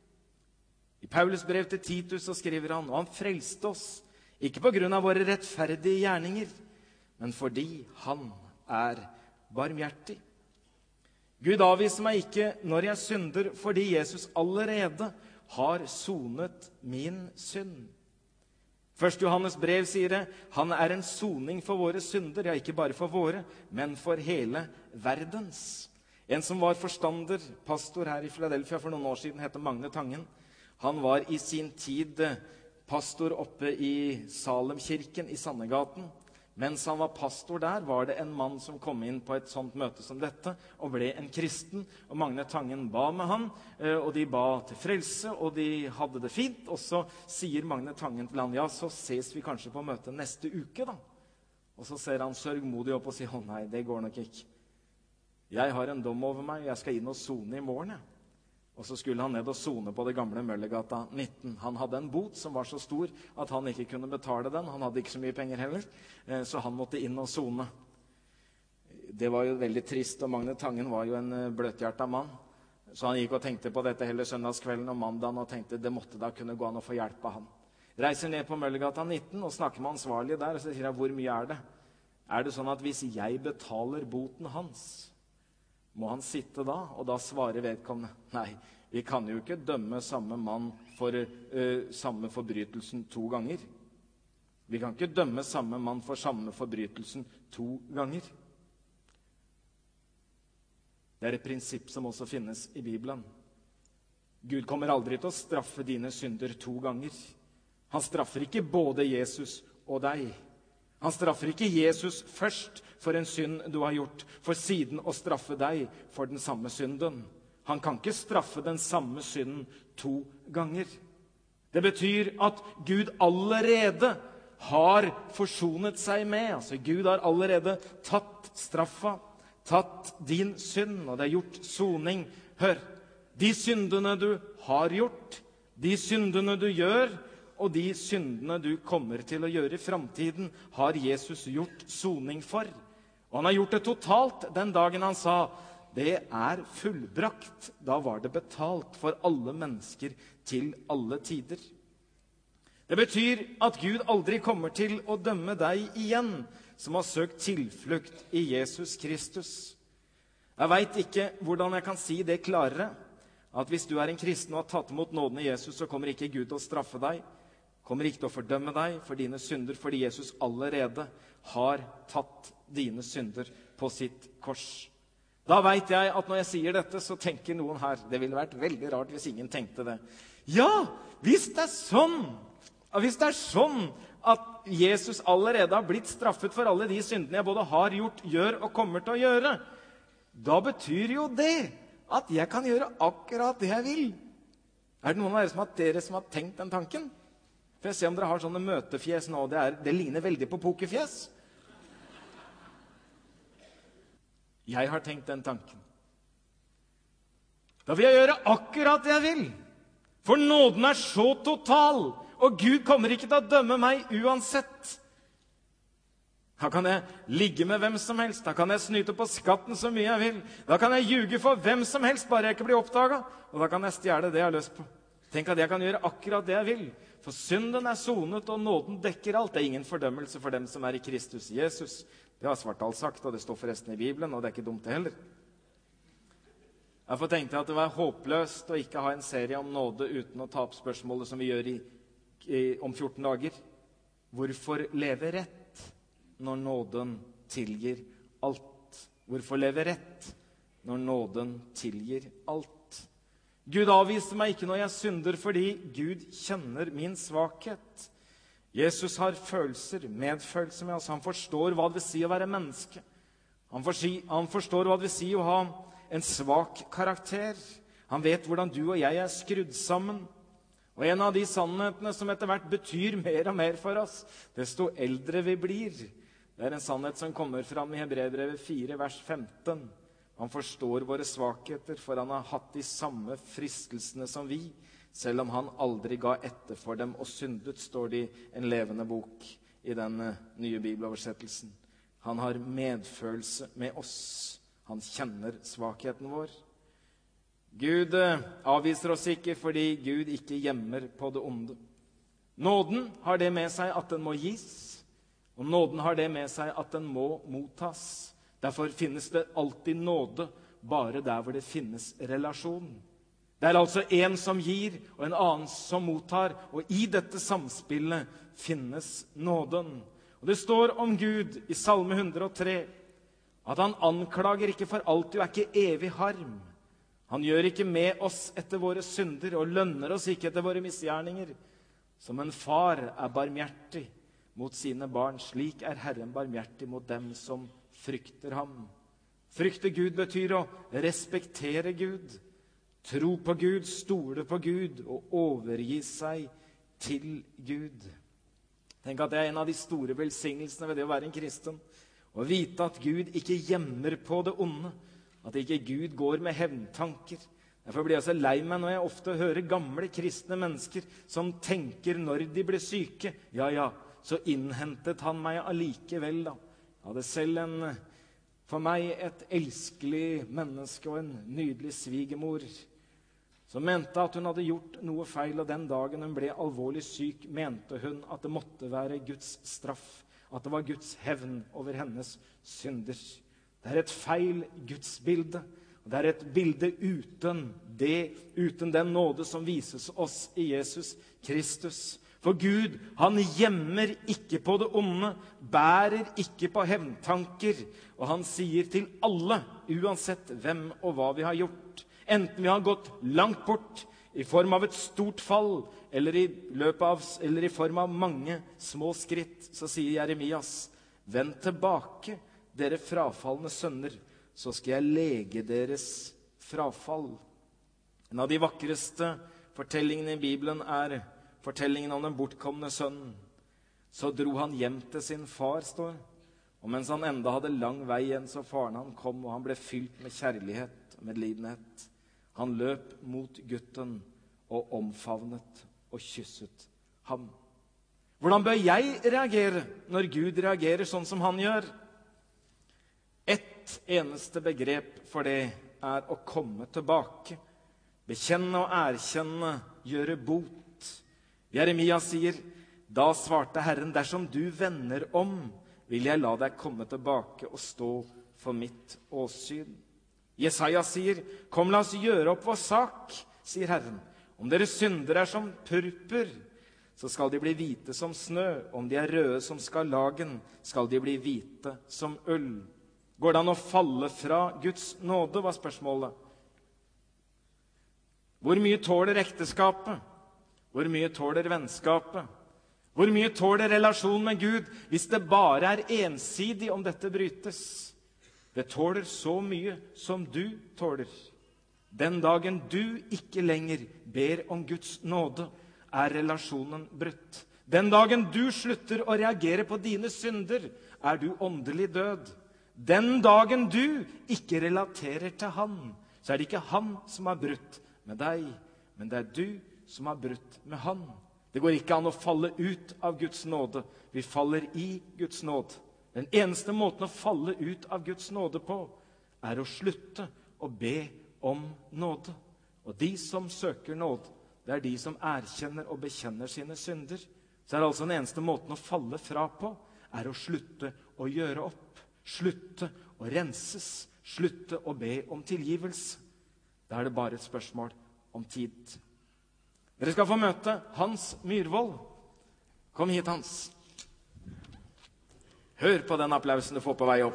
I Paulus brev til Titus så skriver han, og han frelste oss, ikke på grunn av våre rettferdige gjerninger, men fordi han er barmhjertig. Gud avviser meg ikke når jeg synder, fordi Jesus allerede har sonet min synd. Første Johannes brev sier det, han er en soning for våre synder, ja, ikke bare for våre, men for hele verdens. En som var forstander, pastor her i Philadelphia for noen år siden, heter Magne Tangen. Han var i sin tid pastor oppe i Salemkirken i Sandegaten. Mens han var pastor der, var det en mann som kom inn på et sånt møte som dette, og ble en kristen, og Magne Tangen ba med han, og de ba til frelse, og de hadde det fint, og så sier Magne Tangen til han, ja, så ses vi kanskje på møtet neste uke da. Og så ser han sørgmodig opp og sier, å nei, det går nok ikke. Jeg har en dom over meg, jeg skal inn og sone i morgen, ja. Og så skulle han ned og sone på det gamle Møllergata nitten. Han hadde en bot som var så stor at han ikke kunne betale den. Han hadde ikke så mye penger heller, så han måtte inn og sone. Det var jo veldig trist, og Magne Tangen var jo en bløthjertet mann. Så han gikk og tenkte på dette hele søndagskvelden og mandagen, og tenkte det måtte da kunne gå an å få hjelp av han. Reiser ned på Møllergata nitten og snakker med ansvarlige der, og så sier jeg, hvor mye er det? Er det sånn at hvis jeg betaler boten hans, må han sitte da? Og da svarer vedkommende, nei, vi kan jo ikke dømme samme mann for uh, samme forbrytelsen to ganger. Vi kan ikke dømme samme mann for samme forbrytelsen to ganger. Det er et prinsipp som også finnes i Bibelen. Gud kommer aldri til å straffe dine synder to ganger. Han straffer ikke både Jesus og deg. Han straffer ikke Jesus først for en synd du har gjort, for siden å straffe deg for den samme synden. Han kan ikke straffe den samme synden to ganger. Det betyr at Gud allerede har forsonet seg med. Altså Gud har allerede tatt straffa, tatt din synd, og det er gjort soning. Hør, de syndene du har gjort, de syndene du gjør, og de syndene du kommer til å gjøre i framtiden, har Jesus gjort soning for. Og han har gjort det totalt den dagen han sa, det er fullbrakt. Da var det betalt for alle mennesker til alle tider. Det betyr at Gud aldri kommer til å dømme deg igjen, som har søkt tilflukt i Jesus Kristus. Jeg vet ikke hvordan jeg kan si det klarere, at hvis du er en kristen og har tatt imot nåden i Jesus, så kommer ikke Gud til å straffe deg, kommer ikke til å fordømme deg for dine synder, fordi Jesus allerede har tatt dine synder på sitt kors. Da vet jeg at når jeg sier dette, så tenker noen her, det ville vært veldig rart hvis ingen tenkte det. Ja, hvis det er sånn, hvis det er sånn at Jesus allerede har blitt straffet for alle de syndene jeg både har gjort, gjør og kommer til å gjøre, da betyr jo det at jeg kan gjøre akkurat det jeg vil. Er det noen av dere som har, dere som har tenkt den tanken? For jeg ser om dere har sånne møtefjes nå, det, er, det ligner veldig på pokerfjes. Jeg har tenkt den tanken. Da vil jeg gjøre akkurat det jeg vil. For nåden er så total, og Gud kommer ikke til å dømme meg uansett. Da kan jeg ligge med hvem som helst, da kan jeg snyte på skatten så mye jeg vil, da kan jeg ljuge for hvem som helst, bare jeg ikke blir oppdaget, og da kan jeg stjele det jeg har lyst på. Tenk at jeg kan gjøre akkurat det jeg vil, for synden er sonet, og nåden dekker alt. Det er ingen fordømmelse for dem som er i Kristus Jesus. Det har Svartdal sagt, og det står forresten i Bibelen, og det er ikke dumt det heller. Derfor tenkte jeg at det var håpløst å ikke ha en serie om nåde uten å ta opp spørsmålet som vi gjør i, i, om fjorten dager. Hvorfor leve rett når nåden tilgir alt? Hvorfor leve rett når nåden tilgir alt? Gud avviser meg ikke når jeg synder, fordi Gud kjenner min svakhet. Jesus har følelser, medfølelse med oss. Han forstår hva det vil si å være menneske. Han, forsi, han forstår hva det vil si å ha en svak karakter. Han vet hvordan du og jeg er skrudd sammen. Og en av de sannhetene som etter hvert betyr mer og mer for oss, desto eldre vi blir, det er en sannhet som kommer fram i Hebreerbrevet fire, vers femten. Han forstår våre svakheter, for han har hatt de samme fristelsene som vi, selv om han aldri ga etter for dem og syndet, står det i en levende bok i den nye bibeloversettelsen. Han har medfølelse med oss. Han kjenner svakheten vår. Gud avviser oss ikke fordi Gud ikke gjemmer på det onde. Nåden har det med seg at den må gis, og nåden har det med seg at den må mottas. Derfor finnes det alltid nåde bare der hvor det finnes relasjon. Det er altså en som gir, og en annen som mottar, og i dette samspillet finnes nåden. Og det står om Gud i Salme hundre og tre, at han anklager ikke for alltid og er ikke evig harm. Han gjør ikke med oss etter våre synder, og lønner oss ikke etter våre misgjerninger. Som en far er barmhjertig mot sine barn, slik er Herren barmhjertig mot dem som frykter ham. Frykte Gud betyr å respektere Gud, tro på Gud, stole på Gud og overgi seg til Gud. Tenk at det er en av de store velsignelsene ved det å være en kristen. Å vite at Gud ikke gjemmer på det onde, at ikke Gud går med hevntanker. Derfor blir jeg så lei meg når jeg ofte hører gamle kristne mennesker som tenker når de blir syke, ja, ja, så innhentet han meg allikevel da. Jeg hadde selv en, for meg et elskelig menneske og en nydelig svigermor som mente at hun hadde gjort noe feil, og den dagen hun ble alvorlig syk, mente hun at det måtte være Guds straff, at det var Guds hevn over hennes synder. Det er et feil gudsbilde, og det er et bilde uten det, uten den nåde som vises oss i Jesus Kristus. For Gud, han gjemmer ikke på det onde, bærer ikke på hevntanker, og han sier til alle, uansett hvem og hva vi har gjort, enten vi har gått langt bort i form av et stort fall, eller i, løpet av, eller i form av mange små skritt, så sier Jeremias, vend tilbake, dere frafallende sønner, så skal jeg lege deres frafall. En av de vakreste fortellingene i Bibelen er fortellingen om den bortkomne sønnen. Så dro han hjem til sin far, står. Og mens han enda hadde lang vei igjen, så faren han kom, og han ble fylt med kjærlighet og medlidenhet. Han løp mot gutten og omfavnet og kysset ham. Hvordan bør jeg reagere når Gud reagerer sånn som han gjør? Ett eneste begrep for det er å komme tilbake. Bekjenne og erkjenne, gjøre bot. Jeremia sier, da svarte Herren, dersom du vender om, vil jeg la deg komme tilbake og stå for mitt åsyn. Jesaja sier, kom la oss gjøre opp vår sak, sier Herren. Om deres synder er som purpur, så skal de bli hvite som snø. Om de er røde som skarlagen, skal de bli hvite som ull. Går det an å falle fra Guds nåde, var spørsmålet. Hvor mye tåler ekteskapet? Hvor mye tåler vennskapet? Hvor mye tåler relasjonen med Gud hvis det bare er ensidig om dette brytes? Det tåler så mye som du tåler. Den dagen du ikke lenger ber om Guds nåde, er relasjonen brutt. Den dagen du slutter å reagere på dine synder, er du åndelig død. Den dagen du ikke relaterer til han, så er det ikke han som har brutt med deg, men det er du som har brutt med han. Det går ikke an å falle ut av Guds nåde. Vi faller i Guds nåde. Den eneste måten å falle ut av Guds nåde på, er å slutte å be om nåde. Og de som søker nåde, det er de som erkjenner og bekjenner sine synder. Så er altså den eneste måten å falle fra på, er å slutte å gjøre opp. Slutte å renses. Slutte å be om tilgivelse. Da er det bare et spørsmål om tid. Dere skal få møte Hans Myrvold. Kom hit, Hans. Hør på den applausen du får på vei opp.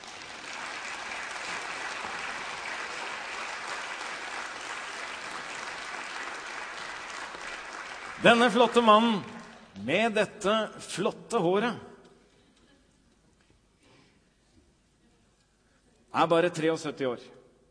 Denne flotte mannen med dette flotte håret er bare syttitre år.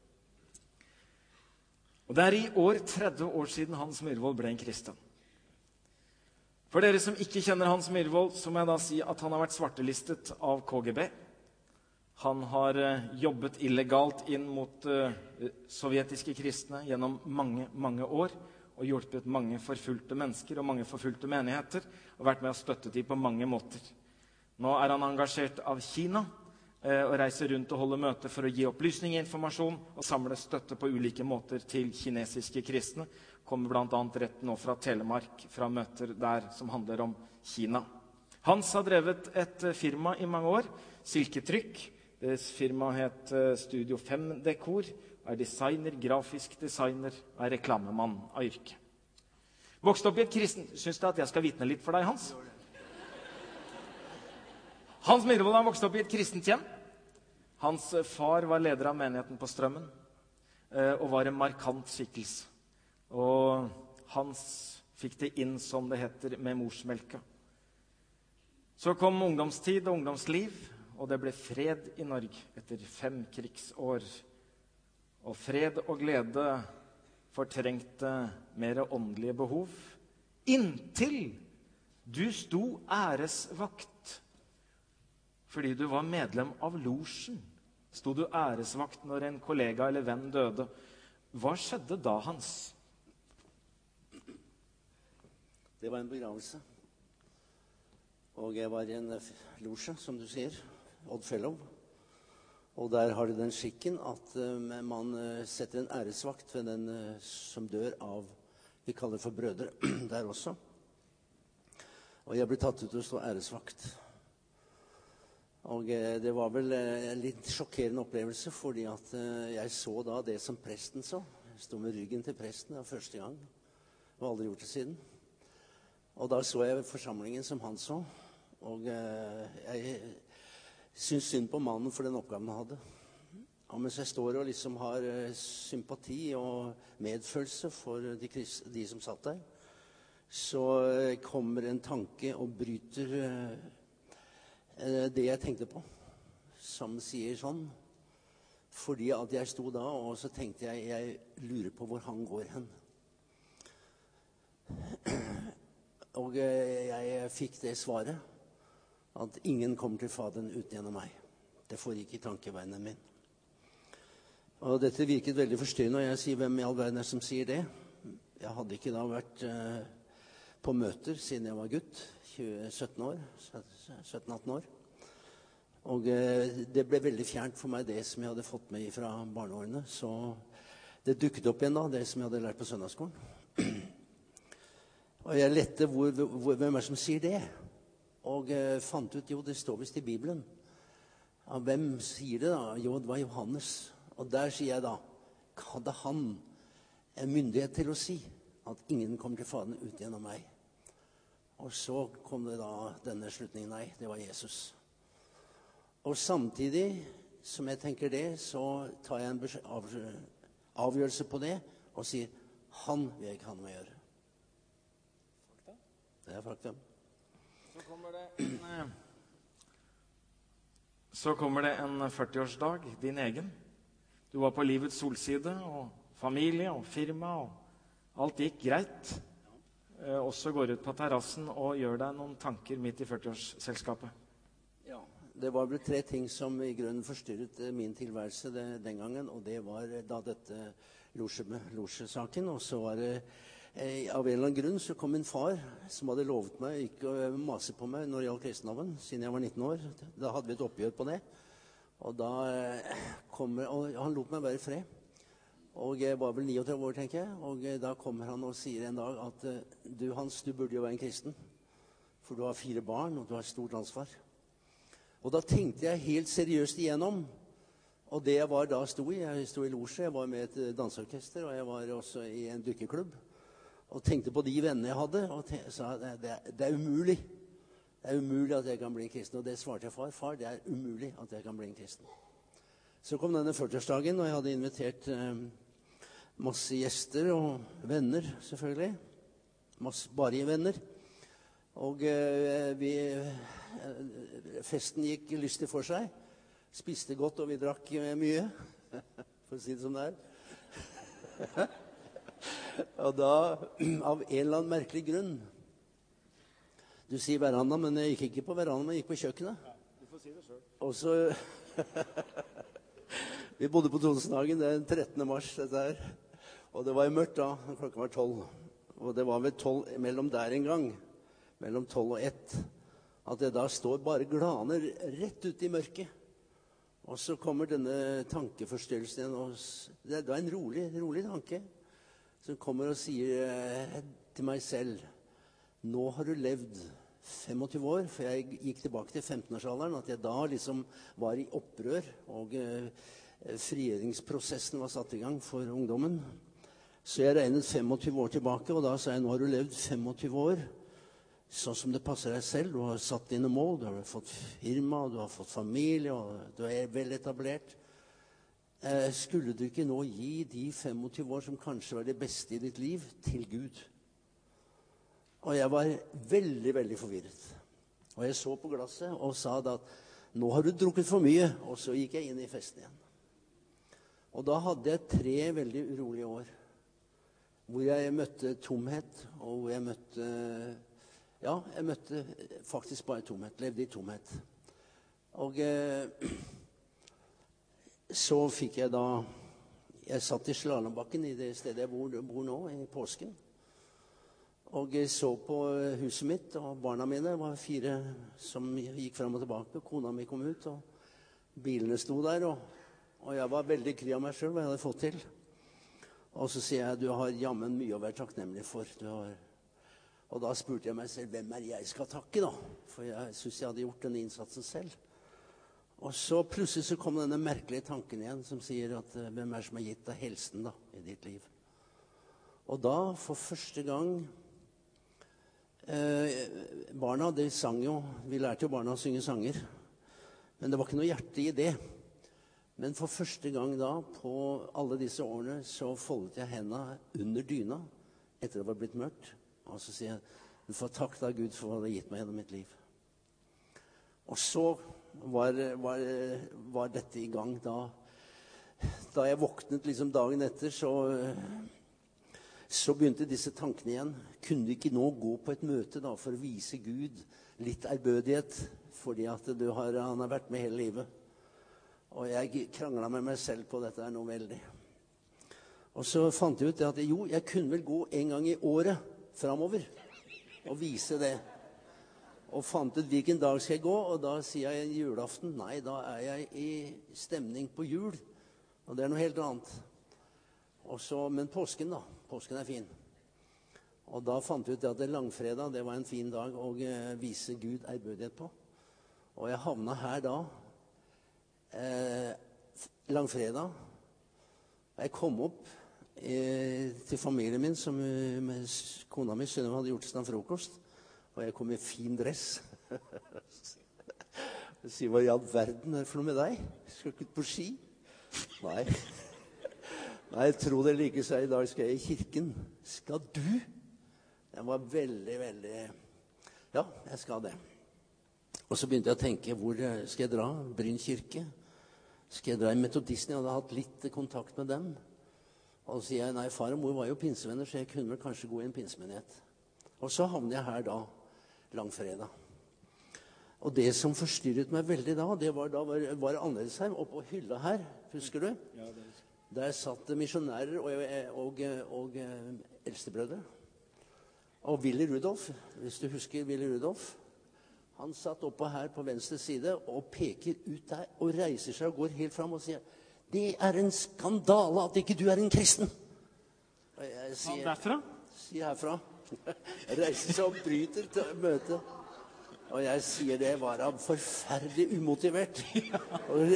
Og det er i år tretti år siden Hans Myrvold ble en kristen. For dere som ikke kjenner Hans Myrvold, så må jeg da si at han har vært svartelistet av K G B. Han har uh, jobbet illegalt inn mot uh, sovjetiske kristne gjennom mange, mange år, og hjulpet mange forfulgte mennesker og mange forfulgte menigheter, og vært med og støttet dem på mange måter. Nå er han engasjert av Kina, og reiser rundt og holder møter for å gi opplysning, informasjon og samle støtte på ulike måter til kinesiske kristne. Kommer blant annet rett nå fra Telemark, fra møter der som handler om Kina. Hans har drevet et firma i mange år, Silketrykk. Deres firma het Studio fem Dekor, er designer, grafisk designer, og er reklamemann av yrke. Vokste opp i et kristen... Syns du at jeg skal vitne litt for deg, Hans? Hans Myrvold har vokst opp i et kristent hjem. Hans far var leder av menigheten på Strømmen, og var en markant skikkelse. Og Hans fikk det inn, som det heter, med morsmelka. Så kom ungdomstid og ungdomsliv, og det ble fred i Norge etter fem krigsår. Og fred og glede fortrengte mer åndelige behov, inntil du sto æresvakt. Fordi du var medlem av losjen, sto du æresvakt når en kollega eller venn døde. Hva skjedde da, Hans? Det var en begravelse. Og jeg var i en losje, som du sier, Odd Fellow. Og der har de den skikken at uh, man uh, setter en æresvakt ved den uh, som dør av, vi kaller det for brødre, der også. Og jeg ble tatt ut til å stå æresvakt. Og uh, det var vel uh, en litt sjokkerende opplevelse, fordi at uh, jeg så da det som presten så. Jeg stod med ryggen til presten, det var første gang. Jeg har aldri gjort det siden. Og da så jeg forsamlingen som han så. Og uh, jeg synes synd på mannen for den oppgaven han hadde. Og mens jeg står og liksom har uh, sympati og medfølelse for de, de som satt der, så uh, kommer en tanke og bryter uh, uh, det jeg tenkte på, som sier sånn. Fordi at jeg sto da, og så tenkte jeg, jeg lurer på hvor han går hen. Og eh, jeg fikk det svaret at ingen kommer til Faderen uten gjennom meg. Det foregikk i tankeveien min. Og dette virket veldig forstyrrende, og jeg sier, hvem i all verden er det som sier det? Jeg hadde ikke da vært eh, på møter siden jeg var gutt, sytten år, sytten atten år. Og eh, det ble veldig fjernt for meg, det som jeg hadde fått med fra barneårene. Så det dukket opp igjen da, det som jeg hadde lært på søndagsskolen. Og jeg lette hvor, hvor, hvem er det som sier det? Og eh, fant ut, jo, det står visst i Bibelen. Ja, hvem sier det da? Jo, det var Johannes. Og der sier jeg da, hadde han en myndighet til å si at ingen kommer til Faderen uten gjennom meg. Og så kom det da denne slutningen, nei, det var Jesus. Og samtidig som jeg tenker det, så tar jeg en av, avgjørelse på det og sier, han vil jeg ikke ha noe å gjøre. Det er faktum. Så kommer det en, så kommer det en førtiårsdag, din egen. Du var på livets solside, og familie og firma, og alt gikk greit. Eh, også går ut på terrassen og gjør deg noen tanker midt i førtiårsselskapet. Ja, det var vel tre ting som i grunnen forstyrret eh, min tilværelse det, den gangen, og det var eh, da dette losjesaken, og så var det eh, av en eller annen grunn så kom min far, som hadde lovet meg ikke å mase på meg når det gjaldt kristendommen, siden jeg var nitten år. Da hadde vi et oppgjør på det. Og da kommer, og han lot meg være i fred. Og jeg var vel trettini år, tenker jeg. Og da kommer han og sier en dag at du, Hans, du burde jo være en kristen. For du har fire barn, og du har stort ansvar. Og da tenkte jeg helt seriøst igjennom. Og det jeg var da sto i, jeg sto i losje, jeg var med i et danseorkester, og jeg var også i en dykkerklubb. Og tenkte på de vennene jeg hadde, og sa det, det, det er umulig. Det er umulig at jeg kan bli en kristen, og det svarte jeg far. Far, det er umulig at jeg kan bli en kristen. Så kom denne førtiårsdagen, og jeg hadde invitert eh, masse gjester og venner, selvfølgelig. Masse, bare venner. Og eh, vi, eh, festen gikk lystig for seg. Spiste godt, og vi drakk eh, mye. For å si det som det er. Og da, av en eller annen merkelig grunn, du sier veranda, men jeg gikk ikke på veranda, men jeg gikk på kjøkkenet. Ja, du får si det selv. Og så vi bodde på Tonsenhagen, det er den trettende mars, dette her. Og det var jo mørkt da, klokka var tolv. Og det var vel tolv mellom der en gang, mellom tolv og ett, at det da står bare glaner rett ut i mørket. Og så kommer denne tankeforstyrrelsen igjen, og det er en rolig, rolig tanke, som kommer og sier eh, til meg selv, nå har du levd femogtyve år, for jeg gikk tilbake til femten-årsalderen, at jeg da liksom var i opprør, og eh, frigjøringsprosessen var satt i gang for ungdommen. Så jeg regnet femogtyve år tilbake, og da sa jeg, nå har du levd femogtyve år, sånn som det passer deg selv. Du har satt dine mål, du har fått firma, du har fått familie, og du er vel etablert. Eh, skulle du ikke nå gi de femogtyve år som kanskje var det beste i ditt liv, til Gud? Og jeg var veldig, veldig forvirret. Og jeg så på glasset og sa da at nå har du drukket for mye. Og så gikk jeg inn i festen igjen. Og da hadde jeg tre veldig urolige år. Hvor jeg møtte tomhet, og hvor jeg møtte, ja, jeg møtte faktisk bare tomhet. Levde i tomhet. Og eh, så fikk jeg da, jeg satt i Slalombakken i det stedet jeg bor, bor nå, i påsken. Og jeg så på huset mitt, og barna mine var fire som gikk frem og tilbake. Kona mi kom ut, og bilene sto der, og, og jeg var veldig kry av meg selv, hva jeg hadde fått til. Og så sier jeg, du har jammen mye å være takknemlig for. Du har... Og da spurte jeg meg selv, hvem er jeg skal takke da? For jeg synes jeg hadde gjort denne innsatsen selv. Og så plutselig så kom denne merkelige tanken igjen, som sier at hvem er det som har gitt deg helsen da, i ditt liv? Og da, for første gang, Eh, barna, de sang jo, vi lærte jo barna å synge sanger, men det var ikke noe hjerte i det. Men for første gang da, på alle disse årene, så foldet jeg hendene under dyna, etter det var blitt mørkt, og så sier jeg, du får takk da Gud for hva det har gitt meg gjennom mitt liv. Og så var, var, var dette i gang da. Da jeg våknet liksom dagen etter, så Så begynte disse tankene igjen. Kunne du ikke nå gå på et møte da, for å vise Gud litt ærbødighet? Fordi at du har, han har vært med hele livet. Og jeg kranglet med meg selv på dette her noe veldig. Og så fant jeg ut at jo, jeg kunne vel gå en gang i året fremover og vise det. Og fant ut hvilken dag skal jeg gå, og da sier jeg julaften. Nei, da er jeg i stemning på jul. Og det er noe helt annet. Og så, men påsken da, påsken er fin. Og da fant jeg ut at det langfredag, det var en fin dag å eh, vise Gud ærbødighet på. Og jeg havna her da, eh, langfredag. Jeg kom opp eh, til familien min, som eh, med kona mi, Synnøve, hadde gjort sånn frokost. Og jeg kom i fin dress. Jeg sier, hva i all verden er det for noe med deg? Skal ikke ut på ski? Nei. Nei, jeg tror det like seg. I dag skal jeg i kirken. Skal du? Jeg var veldig, veldig... Ja, jeg skal det. Og så begynte jeg å tenke, hvor skal jeg dra? Bryn kirke? Skal jeg dra i metodisten? Jeg hadde hatt litt kontakt med dem. Og så sier jeg, nei, far og mor var jo pinsevenner, så jeg kunne vel kanskje gå i en pinsemenighet. Og så havnet jeg her da, langfredag. Og det som forstyrret meg veldig da, det var da var, var annerledes her, oppe på hylla her, husker du? Ja, det er... Der satt misjonærer og, og, og, og eldstebrødre. Og Willy Rudolf, hvis du husker Willy Rudolf, han satt oppe her på venstre side og peker ut der og reiser seg og går helt frem og sier, det er en skandale at ikke du er en kristen. Og jeg sier, han derfra? Sier herfra. Jeg reiser seg og bryter til møtet. Og jeg sier det var forferdelig umotivert. Og,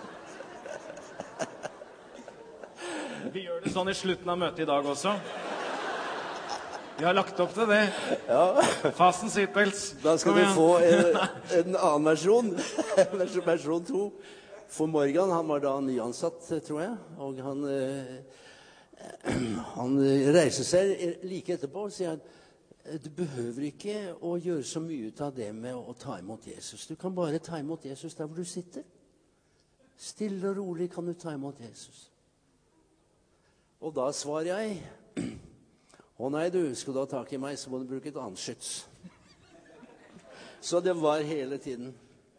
vi gjør det sånn i slutten av møtet i dag også. Vi har lagt opp til det. Ja. Fasten seatbelts. Da skal du få en, en annen versjon. Versjon to. For Morgan, han var da nyansatt, tror jeg. Og han, han reiser seg like etterpå og sier at du behøver ikke å gjøre så mye ut av det med å ta imot Jesus. Du kan bare ta imot Jesus der hvor du sitter. Stille og rolig kan du ta imot Jesus. Og da svarer jeg, å nei du, skal du ha tak i meg, så må du bruke et annet skyts. Så det var hele tiden.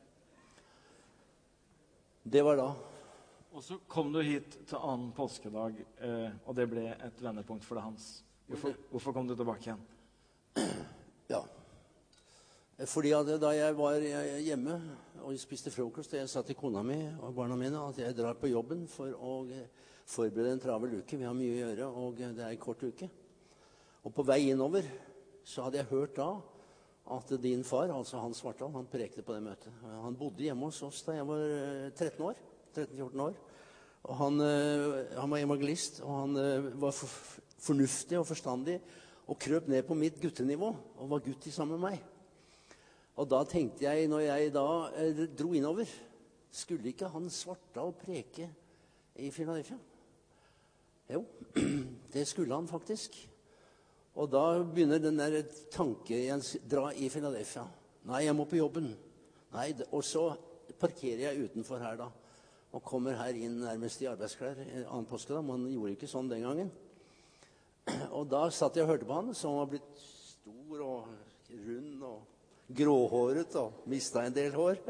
Det var da. Og så kom du hit til annen påskedag, og det ble et vendepunkt for deg, Hans. Hvorfor, hvorfor kom du tilbake igjen? Ja. Fordi at da jeg var hjemme og spiste frokost, og jeg sa til kona mi og barna mine at jeg drar på jobben for å forberede en travel uke. Vi har mye å gjøre, og det er en kort uke. Og på vei innover så hadde jeg hørt da at din far, altså Hans Svartdal, han prekte på det møtet. Han bodde hjemme hos oss da jeg var tretten år, tretten fjorten år. Og han, han var evangelist, og han var fornuftig og forstandig, og krøp ned på mitt guttenivå, og var gutt sammen med meg. Og da tenkte jeg, når jeg da dro innover, skulle ikke han Svartdal preke i Philadelphia? Jo, det skulle han faktisk. Og da begynner den der tanke igjen, dra i Philadelphia. Nei, jeg må på jobben. Nei, og så parkerer jeg utenfor her da, og kommer her inn nærmest i arbeidsklær, annen påske da, man gjorde ikke sånn den gangen. Og da satt jeg og hørte på han, som var blitt stor og rund og gråhåret og mistet en del hår.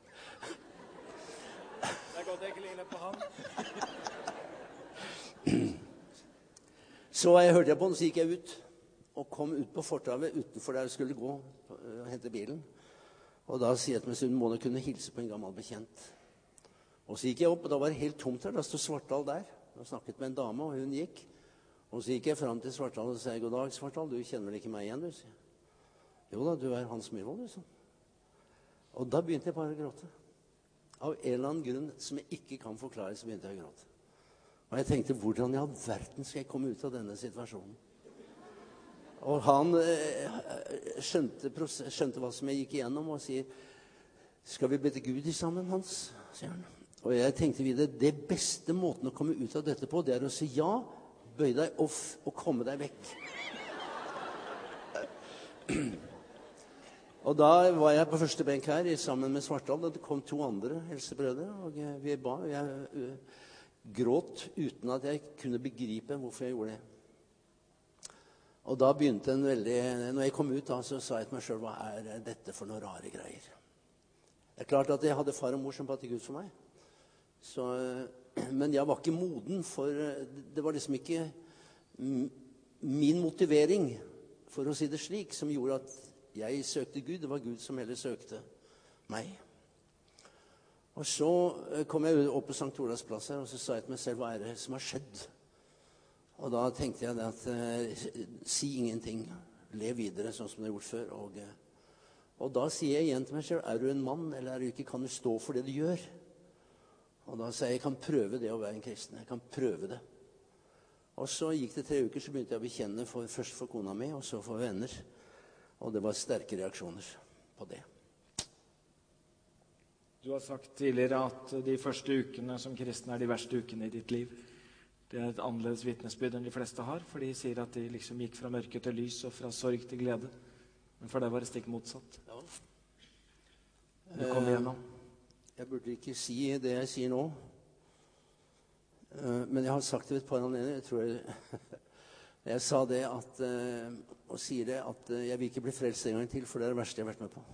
Det er godt jeg ikke ligner på han. Så jeg hørte jeg på den, så gikk jeg ut og kom ut på fortavet utenfor der jeg skulle gå og hente bilen. Og da sier jeg til meg, så må du kunne hilse på en gammel bekjent. Og så gikk jeg opp, og da var det helt tomt her. Da stod Svartdal der. Jeg snakket med en dame, og hun gikk. Og så gikk jeg frem til Svartdal og sa, god dag, Svartdal, du kjenner vel ikke meg igjen, du? Sier. Jo da, du er Hans Myhrvold, liksom. Og da begynte jeg bare å gråte. Av en eller annen grunn som jeg ikke kan forklare, så begynte jeg å gråte. Og jeg tenkte, hvordan i all verden skal jeg komme ut av denne situasjonen? Og han eh, skjønte, skjønte hva som jeg gikk igjennom, og sier, skal vi be til Gud i sammen, Hans? Sier han. Og jeg tenkte videre, det beste måten å komme ut av dette på, det er å si ja, bøy deg off og komme deg vekk. Og da var jeg på første benk her sammen med Svartdal, og det kom to andre helsebrødre, og vi ba, og jeg uh, gråt uten at jeg kunne begripe hvorfor jeg gjorde det. Og da begynte en veldig, når jeg kom ut da, så sa jeg til meg selv, hva er dette for noen rare greier? Det er klart at jeg hadde far og mor som ba til Gud for meg. Så, men jeg var ikke moden, for det var liksom ikke min motivering, for å si det slik, som gjorde at jeg søkte Gud. Det var Gud som heller søkte meg. Og så kom jeg opp på Sankt Olavs plass her, og så sa jeg til meg selv, hva er det som har skjedd? Og da tenkte jeg at eh, si ingenting, lev videre sånn som du har gjort før. Og, og da sier jeg igjen til meg selv, er du en mann, eller er du ikke, kan du stå for det du gjør? Og da sier jeg, jeg kan prøve det å være en kristen, jeg kan prøve det. Og så gikk det tre uker, så begynte jeg å bekjenne for, først for kona mi, og så for venner. Og det var sterke reaksjoner på det. Du har sagt tidligere at de første ukene som kristen er de verste ukene i ditt liv. Det er et annerledes vitnesbyrd enn de fleste har, for de sier at de liksom gikk fra mørke til lys og fra sorg til glede. Men for deg var det stikk motsatt. Ja. Du kom igjennom. Jeg burde ikke si det jeg sier nå. Men jeg har sagt det ved et par anledninger. Jeg tror jeg, jeg sa det at, og sier det at jeg vil ikke bli frelst en gang til, for det er det verste jeg har vært med på.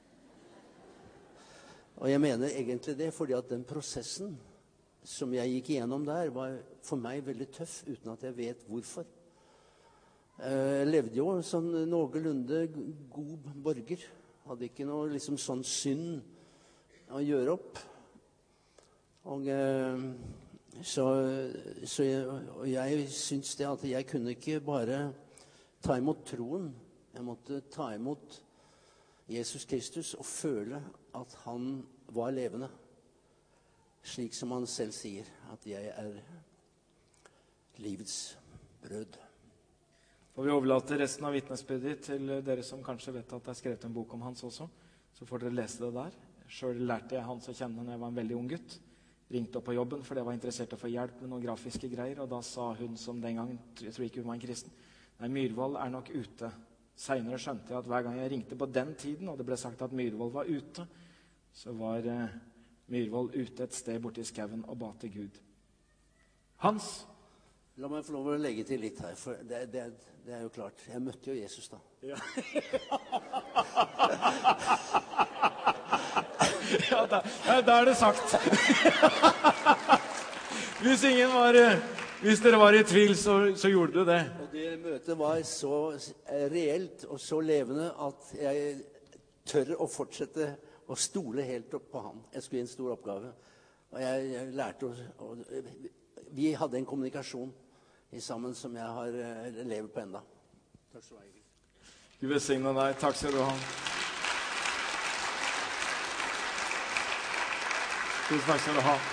Og jeg mener egentlig det, fordi at den prosessen som jeg gikk igjennom der, var for meg veldig tøff, uten at jeg vet hvorfor. Jeg levde jo sånn noenlunde god borger. Hadde ikke noe liksom sånn synd å gjøre opp. Og så, så jeg, og jeg syns det at jeg kunne ikke bare ta imot troen. Jeg måtte ta imot Jesus Kristus og føle at han var levende. Slik som han selv sier, at jeg er livets brød. Og vi overlater resten av vitnesbyrdet til dere som kanskje vet at det er skrevet en bok om Hans også. Så får dere lese det der. Selv lærte jeg Hans å kjenne når jeg var en veldig ung gutt. Ringte opp på jobben fordi jeg var interessert i å få hjelp med noen grafiske greier. Og da sa hun som den gangen, jeg tror ikke hun var en kristen, nei, Myhrvold er nok ute. Senere skjønte jeg at hver gang jeg ringte på den tiden, og det ble sagt at Myhrvold var ute, så var eh, Myhrvold ute et sted borte i skauen og ba til Gud. Hans! La meg få lov å legge til litt her, for det, det, det er jo klart. Jeg møtte jo Jesus da. Ja, ja da, da er det sagt. Hvis ingen var... Hvis dere var i tvil, så, så gjorde du det. Og det møtet var så reelt og så levende at jeg tør å fortsette å stole helt opp på han. Jeg skulle gi en stor oppgave. Og jeg, jeg lærte å... Og vi hadde en kommunikasjon sammen som jeg har levet på enda. Takk skal du ha. Gud velsigne deg. Takk skal du ha. Tusen takk skal du ha.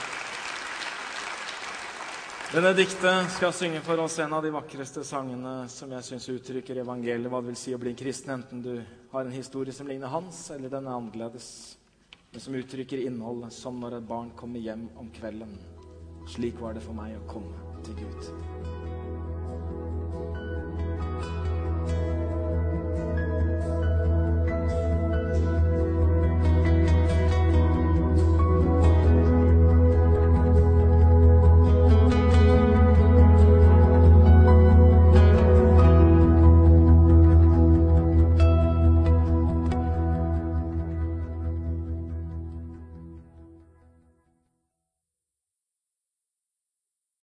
Benedikte skal synge for oss en av de vakreste sangene som jeg synes uttrykker evangeliet, hva det vil si å bli en kristen, enten du har en historie som ligner hans, eller den er annerledes, men som uttrykker innholdet, som når et barn kommer hjem om kvelden. Slik var det for meg å komme til Gud.